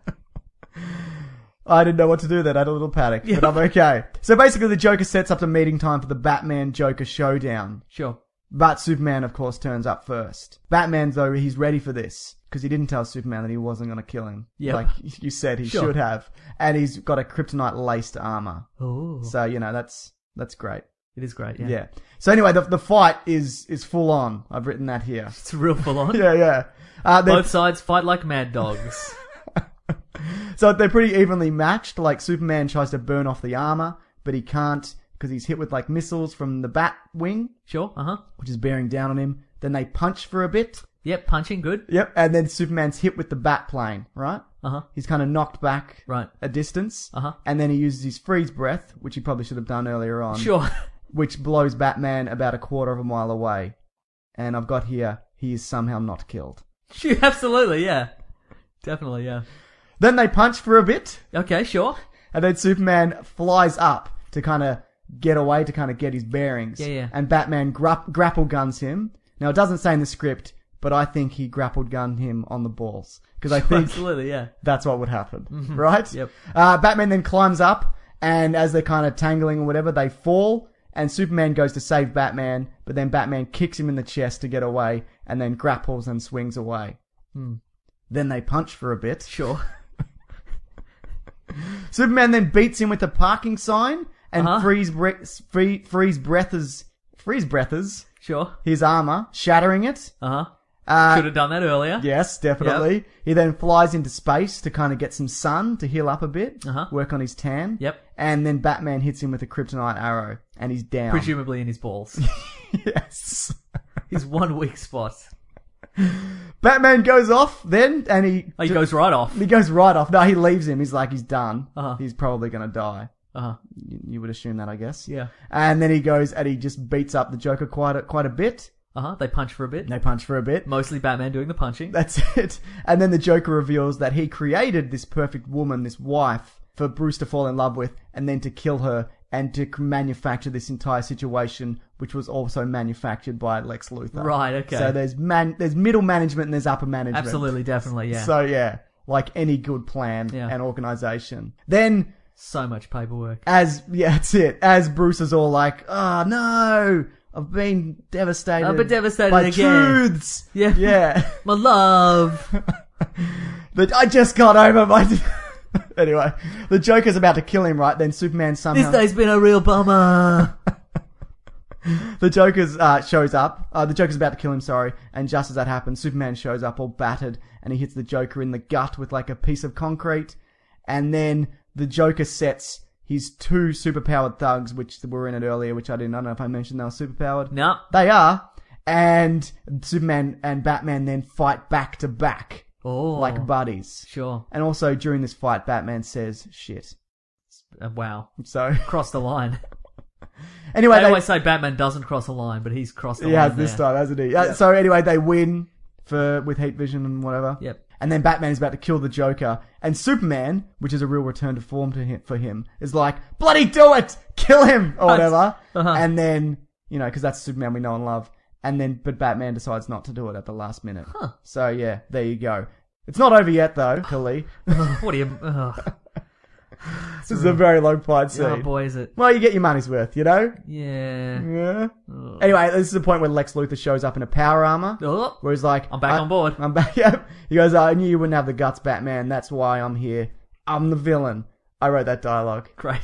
I didn't know what to do then. I had a little panic, Yeah. but I'm okay. So basically, the Joker sets up the meeting time for the Batman-Joker showdown. Sure. But Superman, of course, turns up first. Batman, though, he's ready for this. Because he didn't tell Superman that he wasn't going to kill him. Yep. Like you said he Sure. should have. And he's got a kryptonite-laced armor. Oh. So, you know, that's that's great. It is great, yeah. Yeah. So anyway, the the fight is is full on. I've written that here. It's real full on. Yeah, yeah. Uh, they're- Both sides fight like mad dogs. So they're pretty evenly matched. Like Superman tries to burn off the armor, but he can't because he's hit with like missiles from the bat wing, Sure, uh-huh. which is bearing down on him. Then they punch for a bit. Yep, punching, good. Yep. And then Superman's hit with the bat plane, right? Uh-huh. He's kind of knocked back Right. a distance. Uh-huh. And then he uses his freeze breath, which he probably should have done earlier on. Sure. Which blows Batman about a quarter of a mile away. And I've got here, he is somehow not killed. Sure, absolutely, yeah. Definitely, yeah. Then they punch for a bit. Okay, sure. And then Superman flies up to kind of get away to kind of get his bearings. Yeah, yeah. And Batman gra- grapple guns him. Now, it doesn't say in the script, but I think he grappled gunned him on the balls. Because I think Absolutely, yeah. that's what would happen. Right? Yep. Uh, Batman then climbs up, and as they're kind of tangling or whatever, they fall, and Superman goes to save Batman, but then Batman kicks him in the chest to get away, and then grapples and swings away. Hmm. Then they punch for a bit. Sure. Superman then beats him with a parking sign and Uh-huh. frees bre- free, frees breathers, frees breathers Sure. his armor, shattering it. Uh-huh. Uh, Should have done that earlier. Yes, definitely. He then flies into space to kind of get some sun to heal up a bit, Uh-huh. work on his tan. Yep. And then Batman hits him with a kryptonite arrow, and he's down. Presumably in his balls. Yes. His one weak spot. Batman goes off then, and he Oh, he goes right off. he goes right off. No, he leaves him. He's like, he's done. Uh-huh. He's probably gonna die. Uh-huh. You, you would assume that, I guess. Yeah. And then he goes and he just beats up the Joker quite a, quite a bit. Uh-huh. They punch for a bit. They punch for a bit. Mostly Batman doing the punching. That's it. And then the Joker reveals that he created this perfect woman, this wife, for Bruce to fall in love with, and then to kill her, and to manufacture this entire situation, which was also manufactured by Lex Luthor. Right, okay. So there's man, there's middle management and there's upper management. Absolutely, definitely, yeah. So yeah, like any good plan Yeah. and organization. Then, So much paperwork. as yeah, that's it. As Bruce is all like, "Oh no, I've been devastated. I've been devastated by again." truths." Yeah. yeah. My love. But I just got over my. Anyway, the Joker's about to kill him, right? Then Superman somehow. This day's been a real bummer. The Joker's uh, shows up. Uh, the Joker's about to kill him, sorry. And just as that happens, Superman shows up all battered, and he hits the Joker in the gut with like a piece of concrete. And then the Joker sets his two superpowered thugs, which were in it earlier, which I didn't I don't know if I mentioned they were superpowered. No. They are. And Superman and Batman then fight back to back. Oh. Like buddies. Sure. And also during this fight, Batman says shit. Uh, wow. So Cross the line. anyway, I they, always say Batman doesn't cross a line, but he's crossed the he line has this there. time, hasn't he? Uh, So anyway, they win for with heat vision and whatever. Yep. And then Batman is about to kill the Joker, and Superman, which is a real return to form to him, for him, is like, "Bloody do it, kill him," or whatever. Uh-huh. And then you know, because that's Superman we know and love. And then, but Batman decides not to do it at the last minute. Huh. So yeah, there you go. It's not over yet though, Khalid. What do you... Uh, This is a very long fight scene. oh, boy, is it. Well, you get your money's worth, you know? Yeah. Yeah. Anyway, this is the point where Lex Luthor shows up in a power armor. Oh, Where he's like, I'm back I- on board. I'm back. Yep. He goes, I knew you wouldn't have the guts, Batman. That's why I'm here. I'm the villain. I wrote that dialogue. great.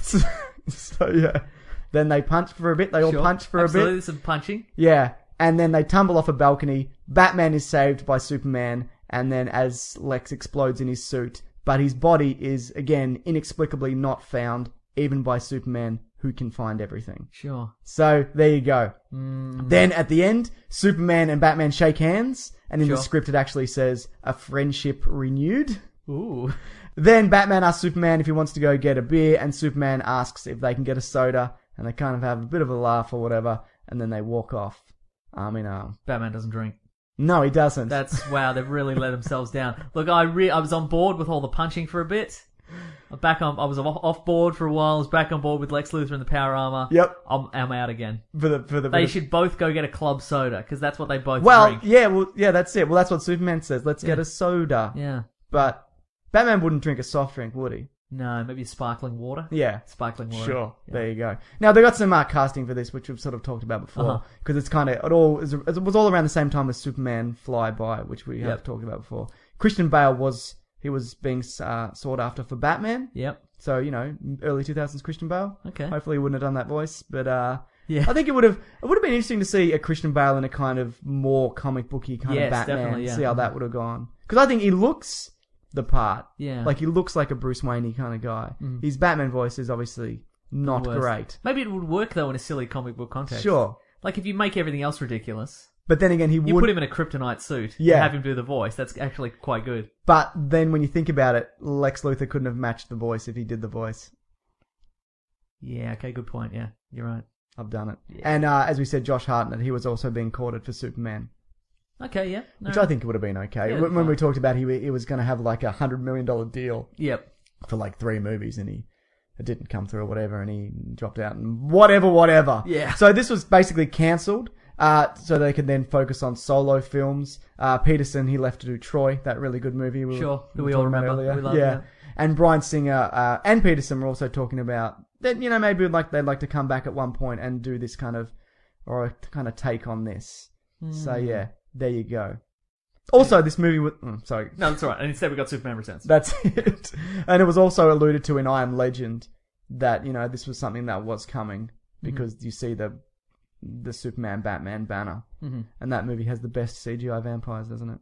So yeah. Then they punch for a bit. They all Sure. punch for Absolutely, a bit. some punching. Yeah. And then they tumble off a balcony. Batman is saved by Superman. And then as Lex explodes in his suit. But his body is, again, inexplicably not found, even by Superman, who can find everything. Sure. So, there you go. Mm. Then, at the end, Superman and Batman shake hands, and in Sure. the script it actually says, a friendship renewed. Ooh. Then Batman asks Superman if he wants to go get a beer, and Superman asks if they can get a soda, and they kind of have a bit of a laugh or whatever, and then they walk off, arm in arm. Batman doesn't drink. No, he doesn't. That's, wow, they've really let themselves down. Look, I re- I was on board with all the punching for a bit. I'm back on, I was off, off board for a while, I was back on board with Lex Luthor in the power armor. Yep. I'm, I'm out again. For the, for the, They for the- should both go get a club soda, because that's what they both Well, drink. yeah, well, yeah, that's it. Well, that's what Superman says. Let's get Yeah. a soda. Yeah. But Batman wouldn't drink a soft drink, would he? No, maybe sparkling water? Yeah. Sparkling water. Sure. Yeah. There you go. Now, they got some uh, casting for this, which we've sort of talked about before. Uh-huh. Because it's kind of, it all, it was all around the same time as Superman Flyby, which we have Yep. talked about before. Christian Bale was, he was being uh, sought after for Batman. Yep. So, you know, early two thousands Christian Bale. Okay. Hopefully he wouldn't have done that voice. But, uh, Yeah. I think it would have, it would have been interesting to see a Christian Bale in a kind of more comic booky kind Yes, of Batman. definitely, yeah. See how that would have gone. Because I think he looks the part. Yeah. Like, he looks like a Bruce Wayne kind of guy. Mm. His Batman voice is obviously not Worst. great. Maybe it would work, though, in a silly comic book context. Sure. Like, if you make everything else ridiculous, But then again, he you would. put him in a kryptonite suit Yeah. and have him do the voice. That's actually quite good. But then when you think about it, Lex Luthor couldn't have matched the voice if he did the voice. Yeah, okay, good point. Yeah, you're right. I've done it. Yeah. And uh, as we said, Josh Hartnett, he was also being courted for Superman. Okay, yeah. No. Which I think would have been okay. Yeah, when when we fine. talked about he he was going to have like a hundred million dollar deal Yep. for like three movies, and he it didn't come through or whatever, and he dropped out and whatever, whatever. Yeah. So this was basically cancelled. Uh, so they could then focus on solo films. Uh, Peterson, he left to do Troy, that really good movie. We Sure, were, who we all talking about remember. earlier. We love, yeah. yeah. And Bryan Singer uh, and Peterson were also talking about that, you know, maybe like they'd like to come back at one point and do this kind of, or a kind of take on this. Mm. So yeah, there you go. Also, this movie was... Mm, sorry. No, that's all right. And instead we got Superman Returns. That's it. And it was also alluded to in I Am Legend that, you know, this was something that was coming because mm-hmm. you see the the Superman Batman banner. Mm-hmm. And that movie has the best C G I vampires, doesn't it?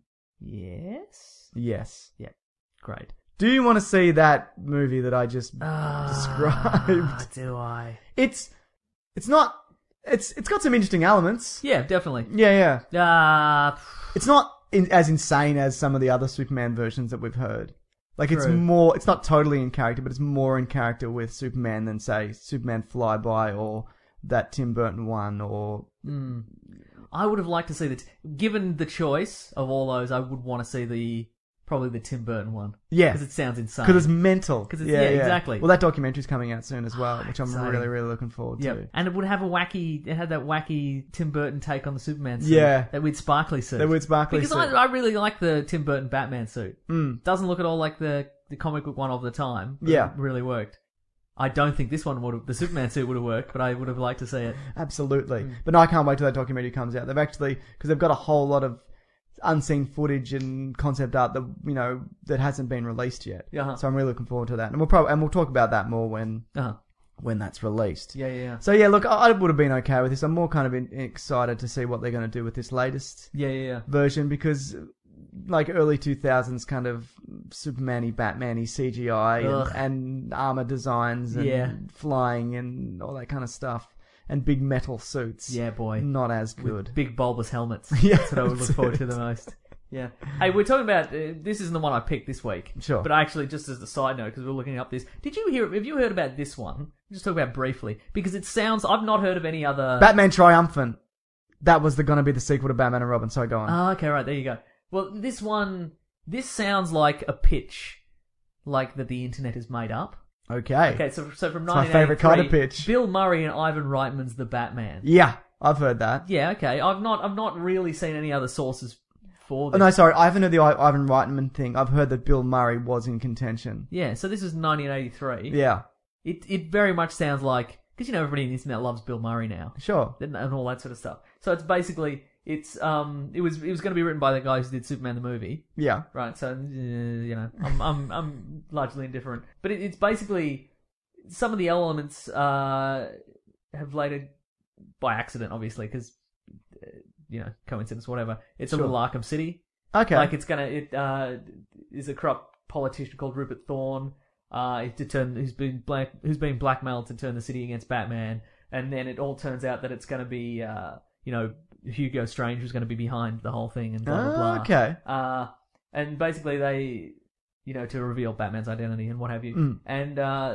Yes? Yes. Yeah. Great. Do you want to see that movie that I just uh, described? Do I? It's it's not... It's It's got some interesting elements. Yeah, definitely. Yeah, yeah. Uh, it's not in, as insane as some of the other Superman versions that we've heard. Like, True. it's more... It's not totally in character, but it's more in character with Superman than, say, Superman Flyby or that Tim Burton one or... Mm. I would have liked to see that. Given the choice of all those, I would want to see the... Probably the Tim Burton one. Yeah. Because it sounds insane. Because it's mental. Cause it's, yeah, yeah, exactly. Well, that documentary's coming out soon as well, which I'm Exciting. really, really looking forward yeah. to. And it would have a wacky... It had that wacky Tim Burton take on the Superman suit. Yeah. That weird sparkly suit. That weird sparkly because suit. I, I really like the Tim Burton Batman suit. Mm. Doesn't look at all like the, the comic book one of the time. But Yeah. It really worked. I don't think this one would have... The Superman suit would have worked, but I would have liked to see it. Absolutely. Mm. But no, I can't wait till that documentary comes out. They've actually... Because they've got a whole lot of unseen footage and concept art that, you know, that hasn't been released yet. Uh-huh. So I'm really looking forward to that. And we'll probably... And we'll talk about that more when... Uh-huh. when that's released. Yeah, yeah, yeah. So yeah, look, I, I would have been okay with this. I'm more kind of in, excited to see what they're going to do with this latest Yeah, yeah, yeah. version because... Like early two thousands kind of Superman-y, Batman-y C G I and, and armor designs and Yeah. flying and all that kind of stuff. And big metal suits. Yeah, boy. Not as With good. big bulbous helmets. Yeah, That's what I would look that's forward it. to the most. Yeah. Hey, we're talking about... Uh, this isn't the one I picked this week. Sure. But actually, just as a side note, because we're looking up this... Did you hear... Have you heard about this one? Just talk about it briefly. Because it sounds... I've not heard of any other... Batman Triumphant. That was going to be the sequel to Batman and Robin, so go on. Oh, okay, right. There you go. Well, this one... This sounds like a pitch like that the internet has made up. Okay. Okay, so so from It's my nineteen eighty-three, favourite kind of pitch. Bill Murray and Ivan Reitman's The Batman. Yeah, I've heard that. Yeah, okay. I've not I've not really seen any other sources for Oh, this. no, sorry. I haven't heard the I- Ivan Reitman thing. I've heard that Bill Murray was in contention. Yeah, so this is nineteen eighty-three. Yeah, It it very much sounds like... Because, you know, everybody on the internet loves Bill Murray now. sure. And, and all that sort of stuff. So it's basically... It's um it was it was going to be written by the guys who did Superman the movie. Yeah. Right, so, uh, you know, I'm I'm I'm largely indifferent. But it, it's basically... Some of the elements uh, have later, by accident, obviously, because, uh, you know, coincidence, whatever. It's Sure. a little Arkham City. Okay. Like, it's gonna, it, uh, is a corrupt politician called Rupert Thorne, uh, to turn, who's been black, who's been blackmailed to turn the city against Batman. And then it all turns out that it's gonna be, uh, you know, Hugo Strange who's gonna be behind the whole thing and blah, blah, blah. Ah, okay. Uh, and basically they, you know, to reveal Batman's identity and what have you. Mm. And, uh,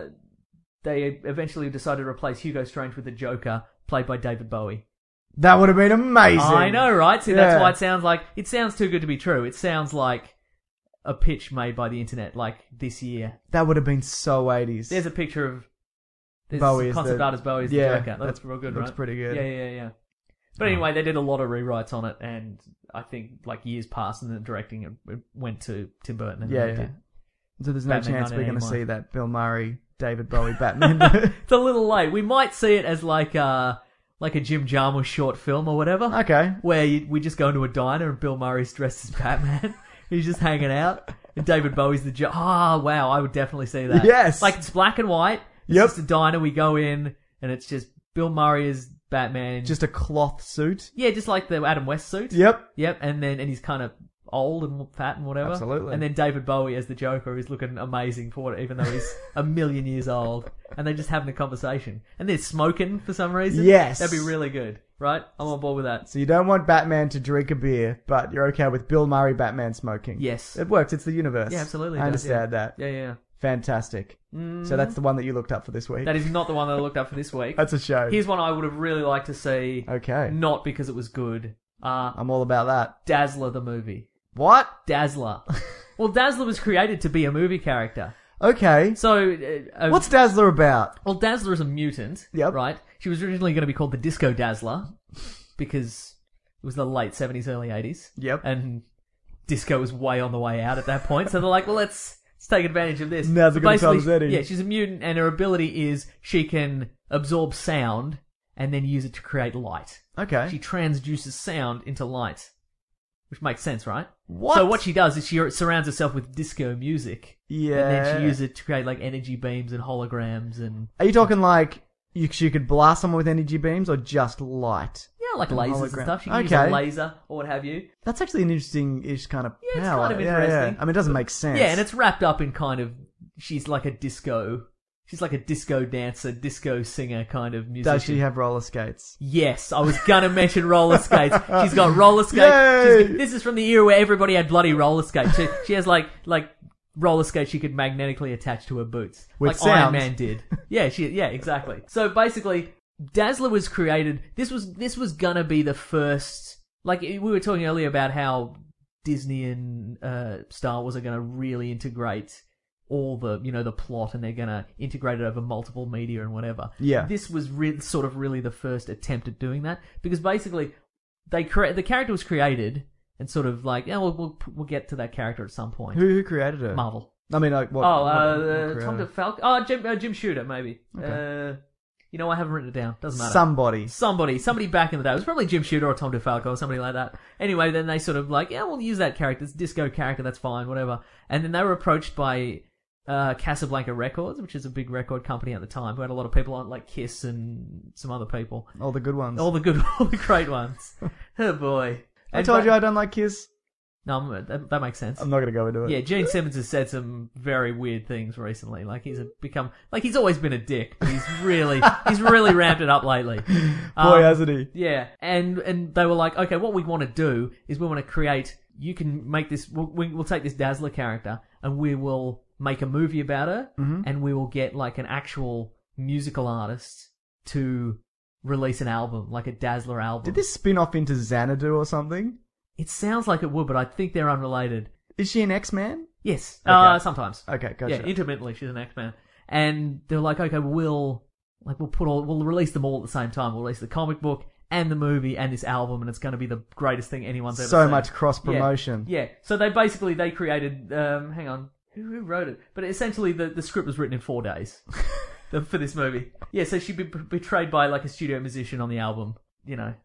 they eventually decided to replace Hugo Strange with the Joker, played by David Bowie. That would have been amazing. I know, right? See, Yeah. that's why it sounds like... It sounds too good to be true. It sounds like a pitch made by the internet, like, this year. That would have been so eighties. There's a picture of... There's Bowie as concept the- art as Bowie as yeah, the Joker. That looks that real good, looks right? pretty good. Yeah, yeah, yeah. But anyway, they did a lot of rewrites on it, and I think, like, years passed, and the directing it, it went to Tim Burton. And Yeah, they yeah. did. So there's no Batman chance we're going to nineteen see eighty-one. that Bill Murray, David Bowie Batman. It's a little late. We might see it as like a, like a Jim Jarmusch short film or whatever. Okay. Where you, we just go into a diner and Bill Murray's dressed as Batman. He's just hanging out. And David Bowie's the jo- Oh, wow. I would definitely see that. Yes. Like, it's black and white. It's Yep. just a diner. We go in and it's just Bill Murray as Batman. Just a cloth suit. Yeah, just like the Adam West suit. Yep. Yep. And then, and he's kind of old and fat and whatever. Absolutely. And then David Bowie as the Joker, who's looking amazing for it, even though he's a million years old. And they're just having a conversation. And they're smoking for some reason. Yes. That'd be really good, right? I'm on board with that. So you don't want Batman to drink a beer, but you're okay with Bill Murray Batman smoking. Yes. It works. It's the universe. Yeah, absolutely. I it does, understand yeah. that. Yeah, yeah. Fantastic. So that's the one that you looked up for this week. That is not the one that I looked up for this week. That's a show. Here's one I would have really liked to see. Okay. Not because it was good. Uh, I'm all about that. Dazzler the movie. What? Dazzler. Well, Dazzler was created to be a movie character. Okay. So, uh, uh, What's Dazzler about? Well, Dazzler is a mutant, Yep. right? She was originally going to be called the Disco Dazzler because it was the late seventies, early eighties. Yep. And disco was way on the way out at that point. So they're like, well, let's, let's take advantage of this. Now's a good time as any. Yeah, she's a mutant, and her ability is she can absorb sound and then use it to create light. Okay. She transduces sound into light, which makes sense, right? What? So what she does is she surrounds herself with disco music. Yeah. And then she uses it to create like energy beams and holograms and... Are you talking like you, she could blast someone with energy beams or just light? Yeah, like And lasers hologram. and stuff. She can Okay. use a laser or what have you. That's actually an interesting-ish kind of Yeah, it's power. kind of Yeah, interesting. yeah. I mean, it doesn't make sense. Yeah, and it's wrapped up in kind of... She's like a disco... She's like a disco dancer, disco singer kind of musician. Does she have roller skates? Yes, I was gonna mention roller skates. She's got roller skates. Yay! She's, this is from the era where everybody had bloody roller skates. She, she has like like roller skates she could magnetically attach to her boots, With like sound. Iron Man did. Yeah, she yeah exactly. So basically, Dazzler was created. This was this was gonna be the first. Like we were talking earlier about how Disney and uh, Star Wars are gonna really integrate all the, you know, the plot, and they're going to integrate it over multiple media and whatever. Yeah. This was re- sort of really the first attempt at doing that, because basically they cre- the character was created and sort of like, yeah, we'll, we'll we'll get to that character at some point. Who who created her? Marvel. I mean, like what? oh, what- uh, what uh, created Tom her? DeFalco. Oh, Jim, uh, Jim Shooter, maybe. Okay. Uh, you know, I haven't written it down. Doesn't matter. Somebody. Somebody. Somebody back in the day. It was probably Jim Shooter or Tom DeFalco or somebody like that. Anyway, then they sort of like, yeah, we'll use that character. It's a disco character. That's fine, whatever. And then they were approached by uh, Casablanca Records, which is a big record company at the time, who had a lot of people on, like Kiss and some other people. All the good ones. All the good, all the great ones. Oh boy. I And told but- you I don't like Kiss. No, I'm- that, that makes sense. I'm not going to go into it. Yeah, Gene Simmons has said some very weird things recently. Like he's a, become like he's always been a dick, but he's really he's really ramped it up lately. Boy, Um, hasn't he? Yeah, and and they were like, okay, what we want to do is we want to create. You can make this. We'll, we, we'll take this Dazzler character and we will make a movie about her, Mm-hmm. and we will get like an actual musical artist to release an album, like a Dazzler album. Did this spin off into Xanadu or something? It sounds like it would, but I think they're unrelated. Is she an X-Man? Yes, Okay. uh, sometimes. Okay, gotcha. Yeah, intermittently she's an X-Man, and they're like, okay, we'll like we'll put all we'll release them all at the same time. We'll release the comic book and the movie and this album, and it's going to be the greatest thing anyone's ever So seen. much cross promotion. Yeah. yeah. So they basically they created. Um, hang on, who, who wrote it? But essentially, the the script was written in four days the, for this movie. Yeah. So she'd be b- betrayed by like a studio musician on the album. You know,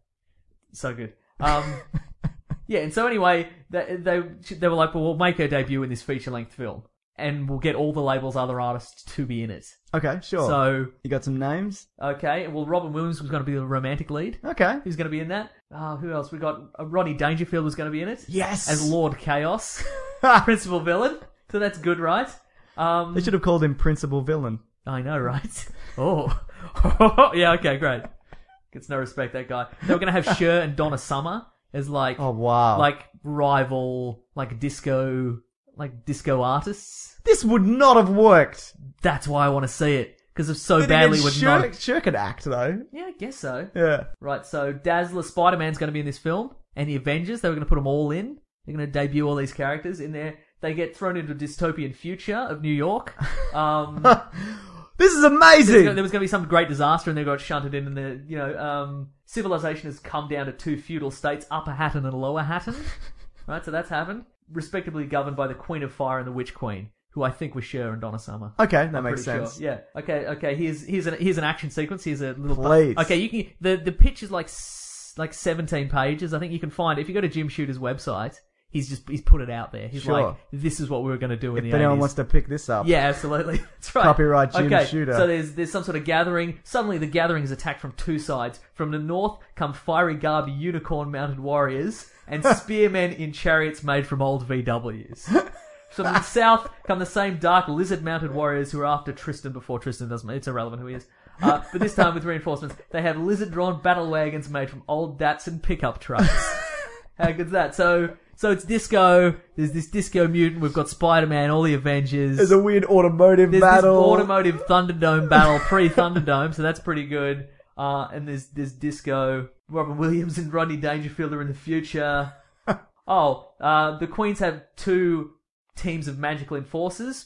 so good. Um. Yeah, and so anyway, they, they they were like, well, we'll make her debut in this feature-length film, and we'll get all the label's other artists to be in it. Okay, sure. So, you got some names? okay, well, Robin Williams was going to be the romantic lead. Okay. Who's going to be in that? Uh, who else? We got uh, Rodney Dangerfield was going to be in it. Yes! As Lord Chaos, principal villain. So that's good, right? Um, They should have called him Principal Villain. I know, right? Oh. Yeah, okay, great. Gets no respect, that guy. They were going to have Cher and Donna Summer as like... Oh, wow. like rival, like disco, like disco artists. This would not have worked. That's why I want to see it, because if so Then badly again, would Cher, not. Cher could act, though. Yeah, I guess so. Yeah. Right, so Dazzler, Spider-Man's going to be in this film, and the Avengers. They were going to put them all in. They're going to debut all these characters in there. They get thrown into a dystopian future of New York. Um, This is There's amazing! go- there was going to be some great disaster, and they got shunted in, and the you know um, civilization has come down to two feudal states, Upper Hatton and Lower Hatton. Right, so that's happened, respectively governed by the Queen of Fire and the Witch Queen, who I think was Cher and Donna Summer. Okay, that I'm makes pretty sense. Sure. Yeah. Okay. Okay. Here's here's an here's an action sequence. Here's a little. Please. Okay. You can the the pitch is like s- like seventeen pages. I think you can find if you go to Jim Shooter's website. He's just he's put it out there. He's Sure. like, this is what we were going to do in If the anyone eighties. wants to pick this up. Yeah, absolutely. That's right. Copyright Jim okay, Shooter. So there's there's some sort of gathering. Suddenly the gathering is attacked from two sides. From the north come fiery garbed unicorn-mounted warriors and spearmen in chariots made from old V Ws. From the south come the same dark lizard-mounted warriors who are after Tristan before Tristan doesn't. It's irrelevant who he is. Uh, but this time with reinforcements, they have lizard-drawn battle wagons made from old Datsun pickup trucks. How good's that? So. So it's disco, there's this disco mutant, we've got Spider-Man, all the Avengers. There's a weird automotive There's battle. this automotive Thunderdome battle, pre-Thunderdome, so that's pretty good. Uh, and there's, there's disco. Robin Williams and Rodney Dangerfield are in the future. Oh, uh, the Queens have two teams of magical enforcers.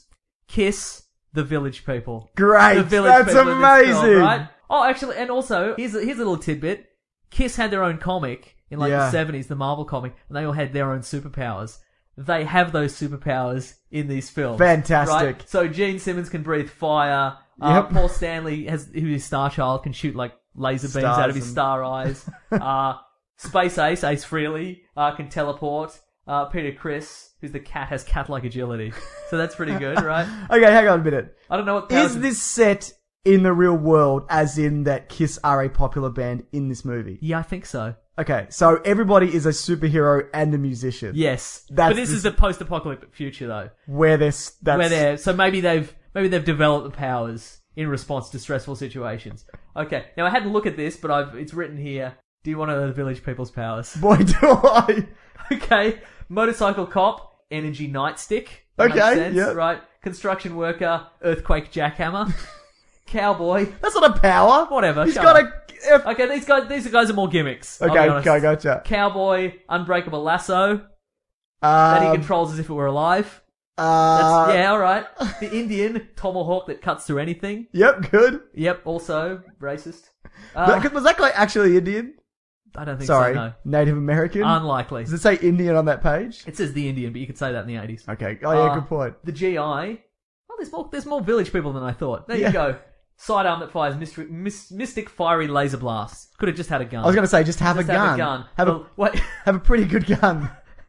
Kiss the Village People. Great. The Village That's People in this film, amazing. right? Oh, actually, and also, here's a, here's a little tidbit. Kiss had their own comic in like Yeah. the seventies, the Marvel comic, and they all had their own superpowers. They have those superpowers in these films. Fantastic. Right? So Gene Simmons can breathe fire. Uh, Yep. Paul Stanley, has, who is Star Child, can shoot like laser beams Stars out of his and- star eyes. uh, Space Ace, Ace Frehley, uh, can teleport. Uh, Peter Criss, who's the cat, has cat-like agility. So that's pretty good, right? Okay, hang on a minute. I don't know what Is powers- this set in the real world, as in that Kiss are a popular band in this movie? Yeah, I think so. Okay, so everybody is a superhero and a musician. Yes, That's but this the- is the post-apocalyptic future, though. Where they're... s- That's, Where they're so maybe they've maybe they've developed the powers in response to stressful situations. Okay, now I had to look at this, but I've it's written here. Do you want to know the Village People's powers? Boy, do I. Okay, motorcycle cop, energy nightstick. That Okay, makes sense, yeah. right? Construction worker, earthquake jackhammer. Cowboy, That's not a power. whatever. He's shut got up. a... Okay, these guys these guys are more gimmicks. I'll be Okay, honest. okay, gotcha. Cowboy, unbreakable lasso that he Um, controls as if it were alive. uh, That's, yeah, all right. The Indian tomahawk that cuts through anything. Yep, good. Yep, also racist. Uh, But- was that guy actually Indian? I don't think Sorry, so. No, Native American? unlikely. Does it say Indian on that page? It says the Indian, but you could say that in the eighties. Okay. Oh, yeah, Uh, good point. The G I. Oh, there's more. There's more village people than I thought. There Yeah. you go. Sidearm that fires mystery, mys, mystic fiery laser blasts. Could have just had a gun. I was going to say, just have Just a have gun. a gun. Have, Well, a, wait. have a pretty good gun.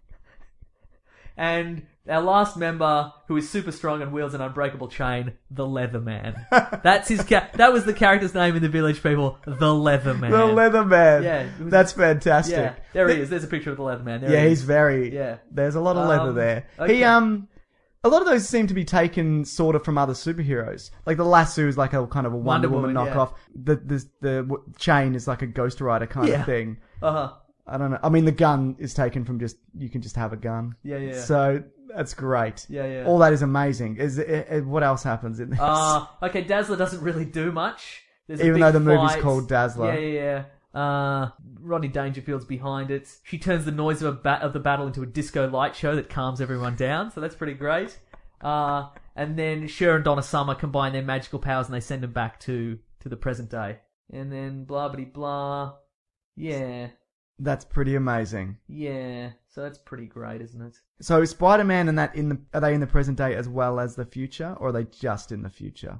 And our last member, who is super strong and wields an unbreakable chain, the Leatherman. That's his. Ca- that was the character's name in the Village People, the Leatherman. The Leatherman. Yeah, it was- That's fantastic. Yeah, there he is. There's a picture of the Leatherman. There Yeah, he he's is. very... Yeah. There's a lot of leather Um, there. okay. He, um... A lot of those seem to be taken sort of from other superheroes. Like the lasso is like a kind of a Wonder, Wonder Woman, Woman, yeah. knockoff. The, the the w- chain is like a Ghost Rider kind Yeah. of thing. Uh huh. I don't know. I mean, the gun is taken from just... You can just have a gun. Yeah, yeah. So, that's great. Yeah, yeah. All that is amazing. Is it, it, What else happens in this? Uh, okay, Dazzler doesn't really do much. There's a Even big though the movie's fight. called Dazzler. Yeah, yeah, yeah. Uh, Rodney Dangerfield's behind it. She turns the noise of, a bat- of the battle into a disco light show that calms everyone down, so that's pretty great. Uh, and then Cher and Donna Summer combine their magical powers and they send them back to, to the present day. And then blah blah blah. Yeah, That's pretty amazing. yeah. So that's pretty great, isn't it? So is Spider-Man and that in the... Are they in the present day as well as the future? Or are they just in the future?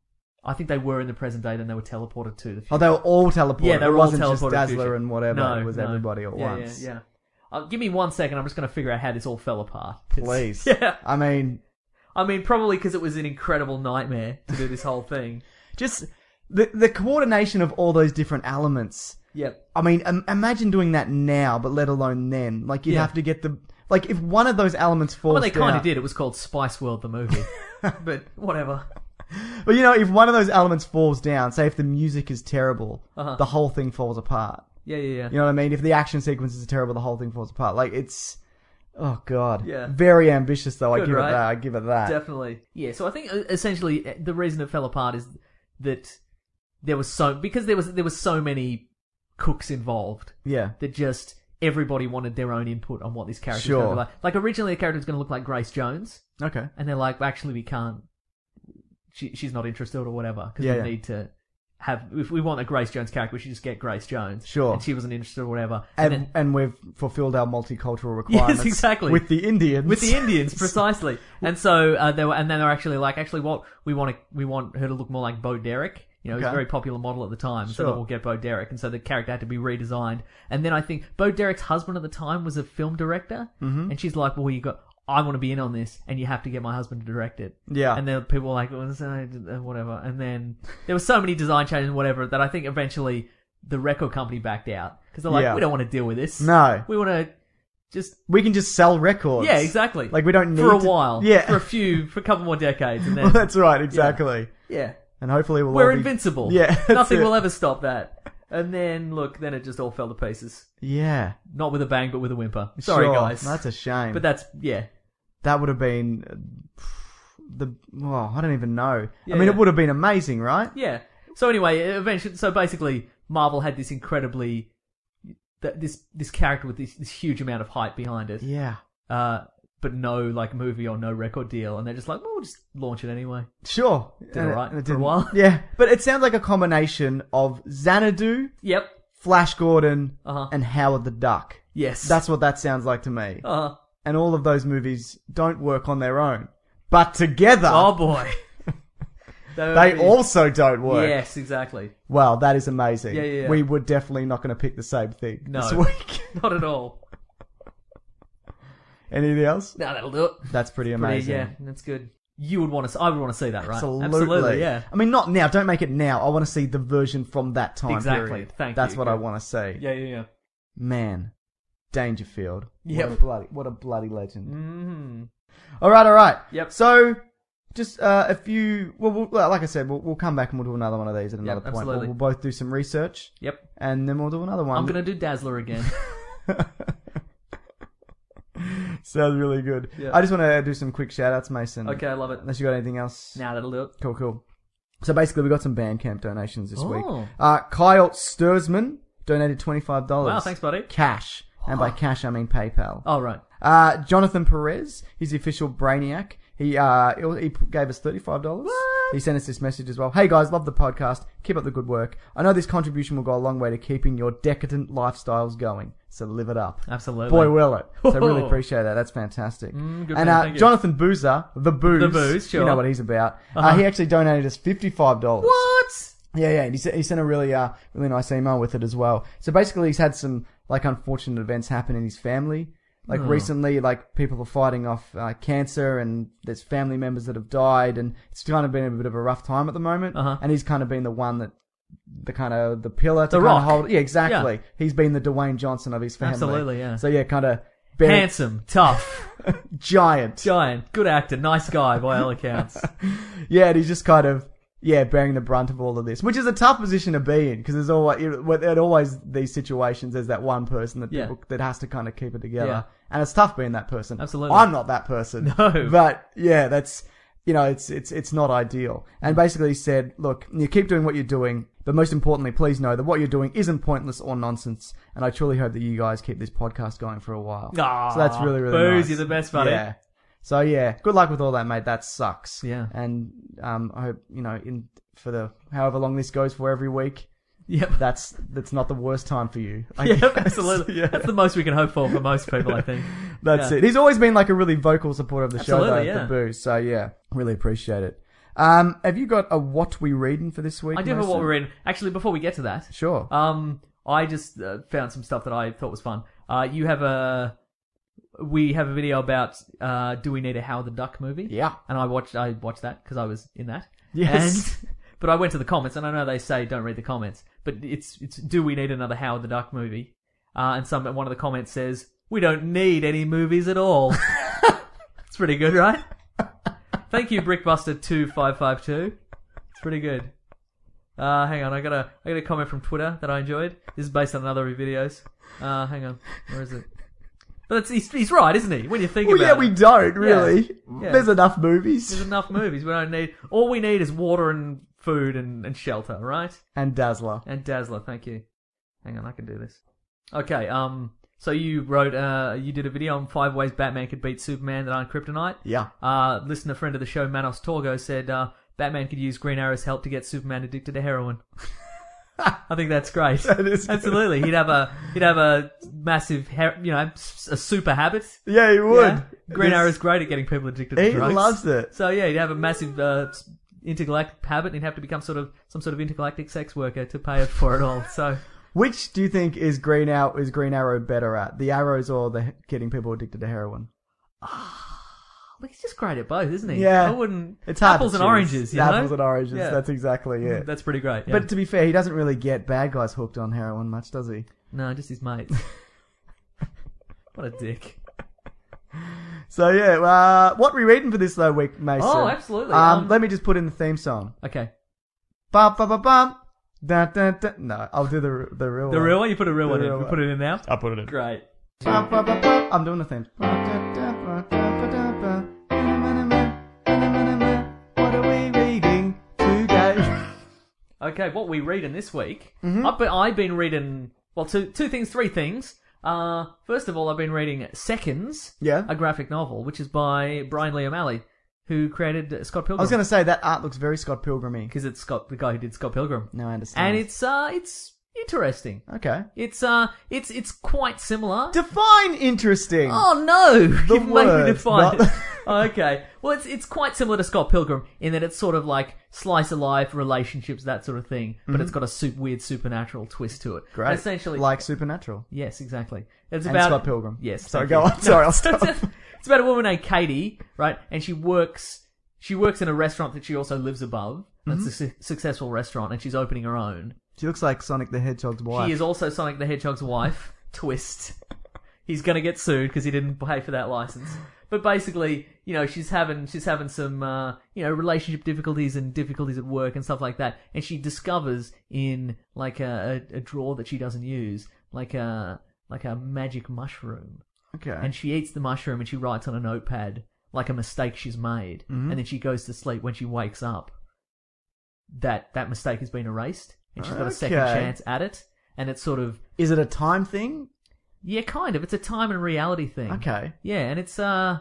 I think they were in the present day, then they were teleported to the future. Oh, they were all teleported. Yeah, they it were all wasn't teleported just to the Dazzler future. and whatever. No, it was no. everybody at yeah, once. Yeah, yeah. Uh, give me one second. I'm just going to figure out how this all fell apart. 'Cause- Please. Yeah. I mean, I mean, probably because it was an incredible nightmare to do this whole thing. just the the coordination of all those different elements. Yep. I mean, im- imagine doing that now, but let alone then. Like, you'd Yeah. have to get the... Like, if one of those elements falls Well, they kind down... of did. It was called Spice World, the movie. But whatever. But, you know, if one of those elements falls down, say if the music is terrible, Uh-huh. the whole thing falls apart. Yeah, yeah, yeah. You know what I mean? If the action sequences are terrible, the whole thing falls apart. Like, it's... Oh, God. Yeah. Very ambitious, though. I Good, give right? it that. I give it that. Definitely. Yeah, so I think uh, essentially uh, the reason it fell apart is that there was so... Because there was there was so many cooks involved Yeah. that just... Everybody wanted their own input on what this character was Sure. going to be like. Like, originally the character was going to look like Grace Jones. Okay. And they're like, actually, we can't. She, she's not interested or whatever because Yeah, we yeah. need to have. If we want a Grace Jones character, we should just get Grace Jones. Sure. And she wasn't interested or whatever. And, And, and, then we've fulfilled our multicultural requirements. yes, exactly. With the Indians. with the Indians, precisely. And so uh, they were, and then they're actually like, actually, what we want to, we want her to look more like Bo Derek. You know, he was a Okay. very popular model at the time, so Sure. then we'll get Bo Derek. And so the character had to be redesigned. And then I think Bo Derek's husband at the time was a film director, mm-hmm. and she's like, "Well, you got, I want to be in on this, and you have to get my husband to direct it." Yeah. And then people were like, well, so, uh, whatever. And then there were so many design changes and whatever that I think eventually the record company backed out because they're like, Yeah. we don't want to deal with this. No. we want to just. We can just sell records. Yeah, exactly. Like, we don't need for a to- while. Yeah. for a few, for a couple more decades, and then Well, that's right, exactly. yeah, And hopefully we'll we're all be... invincible. Yeah, that's nothing it. will ever stop that. And then look, then it just all fell to pieces. Yeah. Not with a bang, but with a whimper. Sorry, Sure. guys. That's a shame. But that's yeah, That would have been... uh, the Oh, I don't even know. Yeah, I mean, yeah. it would have been amazing, right? yeah. So anyway, eventually, so basically, Marvel had this incredibly, th- this this character with this, this huge amount of hype behind it. Yeah. Uh, but no like movie or no record deal, and they're just like, well, we'll just launch it anyway. Sure. Did And it- alright and it for a didn't- while. Yeah. But it sounds like a combination of Xanadu, Yep. Flash Gordon, Uh-huh. and Howard the Duck. Yes. That's what that sounds like to me. Uh, And all of those movies don't work on their own. But together, oh boy. they also don't work. Yes, exactly. Well, that is amazing. Yeah, yeah, yeah. We were definitely not going to pick the same thing No. this week. Not at all. Anything else? No, that'll do it. That's pretty Pretty, amazing. yeah, that's good. You would want to. I would want to see that, right? Absolutely. yeah. I mean, not now. Don't make it now. I want to see the version from that time Exactly. period. Thank That's you. what Good. I want to see. Yeah, yeah, yeah. Man, Dangerfield. Yep. What a bloody, what a bloody legend. Mm-hmm. All right, all right. Yep. So, just uh, if you, well, we'll, well, like I said, we'll, we'll come back and we'll do another one of these at another Yep, point. We'll, absolutely. we'll both do some research, Yep. and then we'll do another one. I'm gonna do Dazzler again. Sounds really good. Yeah. I just want to do some quick shout outs, Mason. Okay, I love it. Unless you got anything else. Now that'll do it. Cool, cool. So basically, we got some Bandcamp donations this Oh. week. Uh, Kyle Sturzman donated twenty-five dollars. Wow, thanks, buddy. Cash. And by cash, I mean PayPal. Oh, right. Uh, Jonathan Perez, he's the official Brainiac. He uh he gave us thirty-five dollars. What? He sent us this message as well. Hey guys, love the podcast. Keep up the good work. I know this contribution will go a long way to keeping your decadent lifestyles going. So live it up. Absolutely. Boy, will it. So I really Whoa. appreciate that. That's fantastic. Mm, good and man, uh, thank you. Jonathan Boozer, the Booze. The Booze, sure. You know what he's about. Uh-huh. Uh, he actually donated us fifty-five dollars. What? Yeah, yeah. And he sent, he sent a really, uh, really nice email with it as well. So basically, he's had some like unfortunate events happen in his family. Like Oh. recently, like people are fighting off uh, cancer, and there's family members that have died, and it's kind of been a bit of a rough time at the moment. Uh-huh. And he's kind of been the one that, the kind of the pillar to The kind rock. of hold. Yeah, exactly. Yeah. He's been the Dwayne Johnson of his family. Absolutely, yeah. So yeah, kind of Handsome, tough, giant. giant, good actor, nice guy by all accounts. Yeah, and he's just kind of, yeah, bearing the brunt of all of this, which is a tough position to be in, because there's always, there's always these situations, there's that one person that Yeah. people, that has to kind of keep it together. Yeah. And it's tough being that person. Absolutely. I'm not that person. No. But, yeah, that's, you know, it's, it's, it's not ideal. And basically he said, look, you keep doing what you're doing, but most importantly, please know that what you're doing isn't pointless or nonsense, and I truly hope that you guys keep this podcast going for a while. Aw, so that's really, really Booze, nice. you're the best, buddy. Yeah. So yeah, good luck with all that, mate. That sucks. Yeah. And um, I hope you know in for the however long this goes for every week. Yep. That's that's not the worst time for you. I Yep, guess. absolutely. Yeah. That's the most we can hope for for most people, I think. That's Yeah. it. He's always been like a really vocal supporter of the show, though, Absolutely, of yeah. the Booze. So yeah, really appreciate it. Um, have you got a what we reading for this week? I do have Mason? what we're in. Actually, before we get to that, Sure. um, I just uh, found some stuff that I thought was fun. Uh, you have a, we have a video about uh, do we need a Howard the Duck movie? Yeah. And I watched, I watched that because I was in that. Yes. And, but I went to the comments, and I know they say don't read the comments, but it's it's do we need another Howard the Duck movie? Uh, and some one of the comments says we don't need any movies at all. It's pretty good, right? Thank you, Brickbuster two five five two. It's pretty good. Uh, hang on, I got a I got a comment from Twitter that I enjoyed. This is based on another videos. Uh, hang on, where is it? But it's, he's, he's right, isn't he? When you think Well, about yeah, it. we don't really. Yeah. There's enough movies There's enough movies. We don't need. All we need is water and food and, and shelter, right? and Dazzler. And Dazzler. Thank you. Hang on, I can do this. Okay. Um. So you wrote. Uh. You did a video on five ways Batman could beat Superman that aren't kryptonite. Yeah. Uh. Listener friend of the show, Manos Torgo, said uh, Batman could use Green Arrow's help to get Superman addicted to heroin. I think that's great. That is good. Absolutely. He'd have a he'd have a massive, her- you know, s- a super habit. Yeah, he would. Yeah. Green This- Arrow's great at getting people addicted to He drugs. loves it. So yeah, he'd have a massive uh, intergalactic habit, and he'd have to become sort of some sort of intergalactic sex worker to pay for it all. So Which do you think is Green Arrow is Green Arrow better at? The arrows or the getting people addicted to heroin? well, he's just great at both, isn't he? Yeah. I wouldn't. It's hard apples to and choose. oranges. You Apples know? and oranges. Yeah. That's exactly it. That's pretty great. Yeah. But to be fair, he doesn't really get bad guys hooked on heroin much, does he? no, just his mates. What a dick. So yeah, uh, what are we reading for this though week, Mason? Oh, absolutely. Um, Um, let me just put in the theme song. Okay. Bum bum bum bum. Dun, dun, dun. No, I'll do the the real The one. real one. You put a real The one real in. We one. put it in now. I'll put it in. Great. Bum, bum, bum, bum. I'm doing the theme. What are we reading today? Okay, what we reading this week? Mm-hmm. I've, been, I've been reading, well, two two things, three things. Uh, first of all, I've been reading Seconds, Yeah. a graphic novel, which is by Brian Lee O'Malley, who created uh, Scott Pilgrim. I was going to say that art looks very Scott Pilgrim-y. because it's Scott, the guy who did Scott Pilgrim, Now I understand. and it's uh, it's interesting. Okay. It's uh, it's it's quite similar. Define interesting. Oh no! You've made me words, define not- it. Oh, okay. Well, it's it's quite similar to Scott Pilgrim in that it's sort of like slice of life, relationships, that sort of thing. But it's got a su- weird supernatural twist to it. Great. Essentially, Like Supernatural. yes, exactly. It's And about Scott Pilgrim. Yes. Sorry, thank go you. on. Sorry, I'll stop. It's about a woman named Katie, right? And she works. She works in a restaurant that she also lives above. That's Mm-hmm. a su- successful restaurant, and she's opening her own. She looks like Sonic the Hedgehog's wife. She is also Sonic the Hedgehog's wife. Twist. He's gonna get sued because he didn't pay for that license. But basically, you know, she's having she's having some uh, you know relationship difficulties and difficulties at work and stuff like that. And she discovers in like a, a, a drawer that she doesn't use, like a like a magic mushroom. Okay. And she eats the mushroom and she writes on a notepad like a mistake she's made, Mm-hmm. and then she goes to sleep. When she wakes up, that that mistake has been erased, and she's got a second Okay. chance at it. And it's sort of Is it a time thing? yeah, kind of. It's a time and reality thing. Okay. Yeah, and it's uh,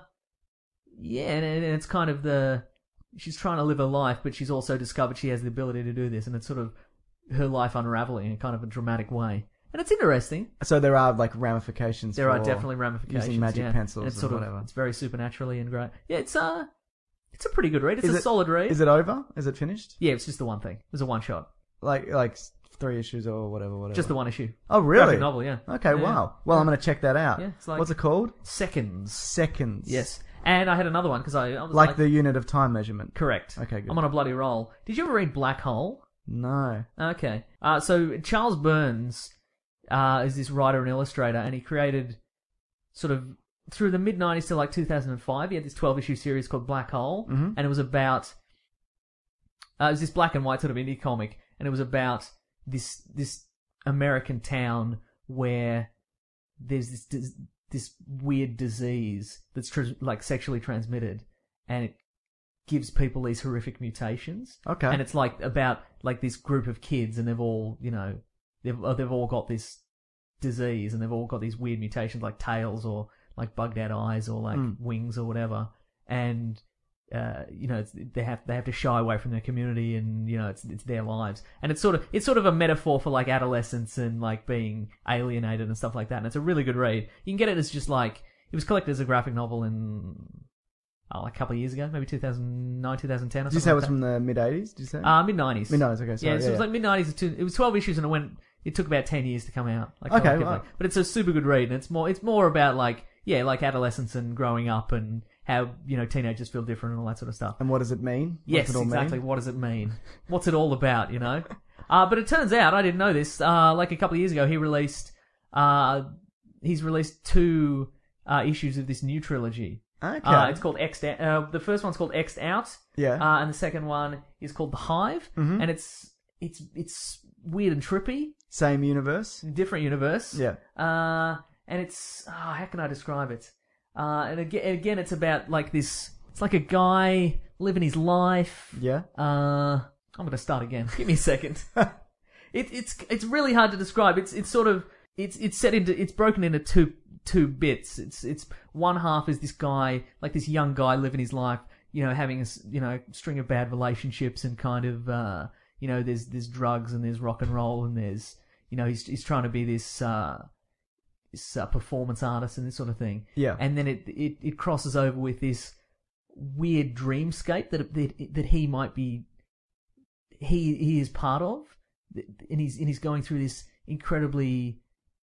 yeah, and, and it's kind of the she's trying to live her life, but she's also discovered she has the ability to do this, and it's sort of her life unraveling in kind of a dramatic way, and it's interesting. So there are like ramifications. There are for definitely ramifications. using magic yeah. pencils and it's and sort of whatever. it's very supernaturally and great. Yeah, it's uh, it's a pretty good read. It's Is a it- solid read. Is it over? Is it finished? Yeah, it's just the one thing. It was a one shot, Like like three issues or whatever, whatever. just the one issue. Oh really? Graphic novel, yeah. Okay, Yeah. wow. Well, I'm going to check that out. Yeah, it's like- What's it called? Seconds. Seconds. Yes, and I had another one because I, I was Like, like the unit of time measurement. correct. Okay, good. I'm on a bloody roll. Did you ever read Black Hole? No. Okay. Uh, so Charles Burns uh, is this writer and illustrator, and he created sort of through the mid nineties to like two thousand five. He had this twelve issue series called Black Hole, Mm-hmm. and it was about uh, it was this black and white sort of indie comic, and it was about this this American town where there's this dis- this weird disease that's tr- like sexually transmitted, and it gives people these horrific mutations. Okay. And it's like about like this group of kids, and they've all, you know, they've uh, they've all got this disease, and they've all got these weird mutations like tails or like bugged out eyes or like Mm. wings or whatever. And uh, you know, it's, they have they have to shy away from their community, and you know, it's it's their lives. And it's sort of it's sort of a metaphor for like adolescence and like being alienated and stuff like that. And it's a really good read. You can get it as just like it was collected as a graphic novel in. Oh, like a couple of years ago, maybe two thousand nine, two thousand ten or Did you something say it like was that. from the mid eighties? Did you say? Uh, mid nineties. Mid nineties. Okay, sorry. Yeah, so yeah, it was yeah. like mid nineties. It was twelve issues, and it went. It took about ten years to come out. Like Okay, collectively. wow. But it's a super good read, and it's more. It's more about like yeah, like adolescence and growing up, and how you know teenagers feel different and all that sort of stuff. And what does it mean? What Yes, does it all exactly. mean? What does it mean? What's it all about? You know. Uh, but it turns out I didn't know this. Uh, like a couple of years ago, he released. Uh, he's released two uh, issues of this new trilogy. Okay. Uh, it's called X'd Out. Uh, the first one's called X'd Out. Yeah. Uh, and the second one is called The Hive. Mhm. And it's it's it's weird and trippy. Same universe. Different universe. Yeah. Uh, and it's oh, how can I describe it? Uh, and again, again, it's about like this. It's like a guy living his life. Yeah. Uh, I'm gonna start again. Give me a second. it, it's it's really hard to describe. It's it's sort of it's it's set into it's broken into two two bits. It's it's one half is this guy, like this young guy living his life, you know, having a s- you know string of bad relationships and kind of uh, you know there's there's drugs and there's rock and roll and there's you know he's he's trying to be this uh, this uh, performance artist and this sort of thing. Yeah. And then it it, it crosses over with this weird dreamscape that that that he might be he he is part of, and he's and he's going through this incredibly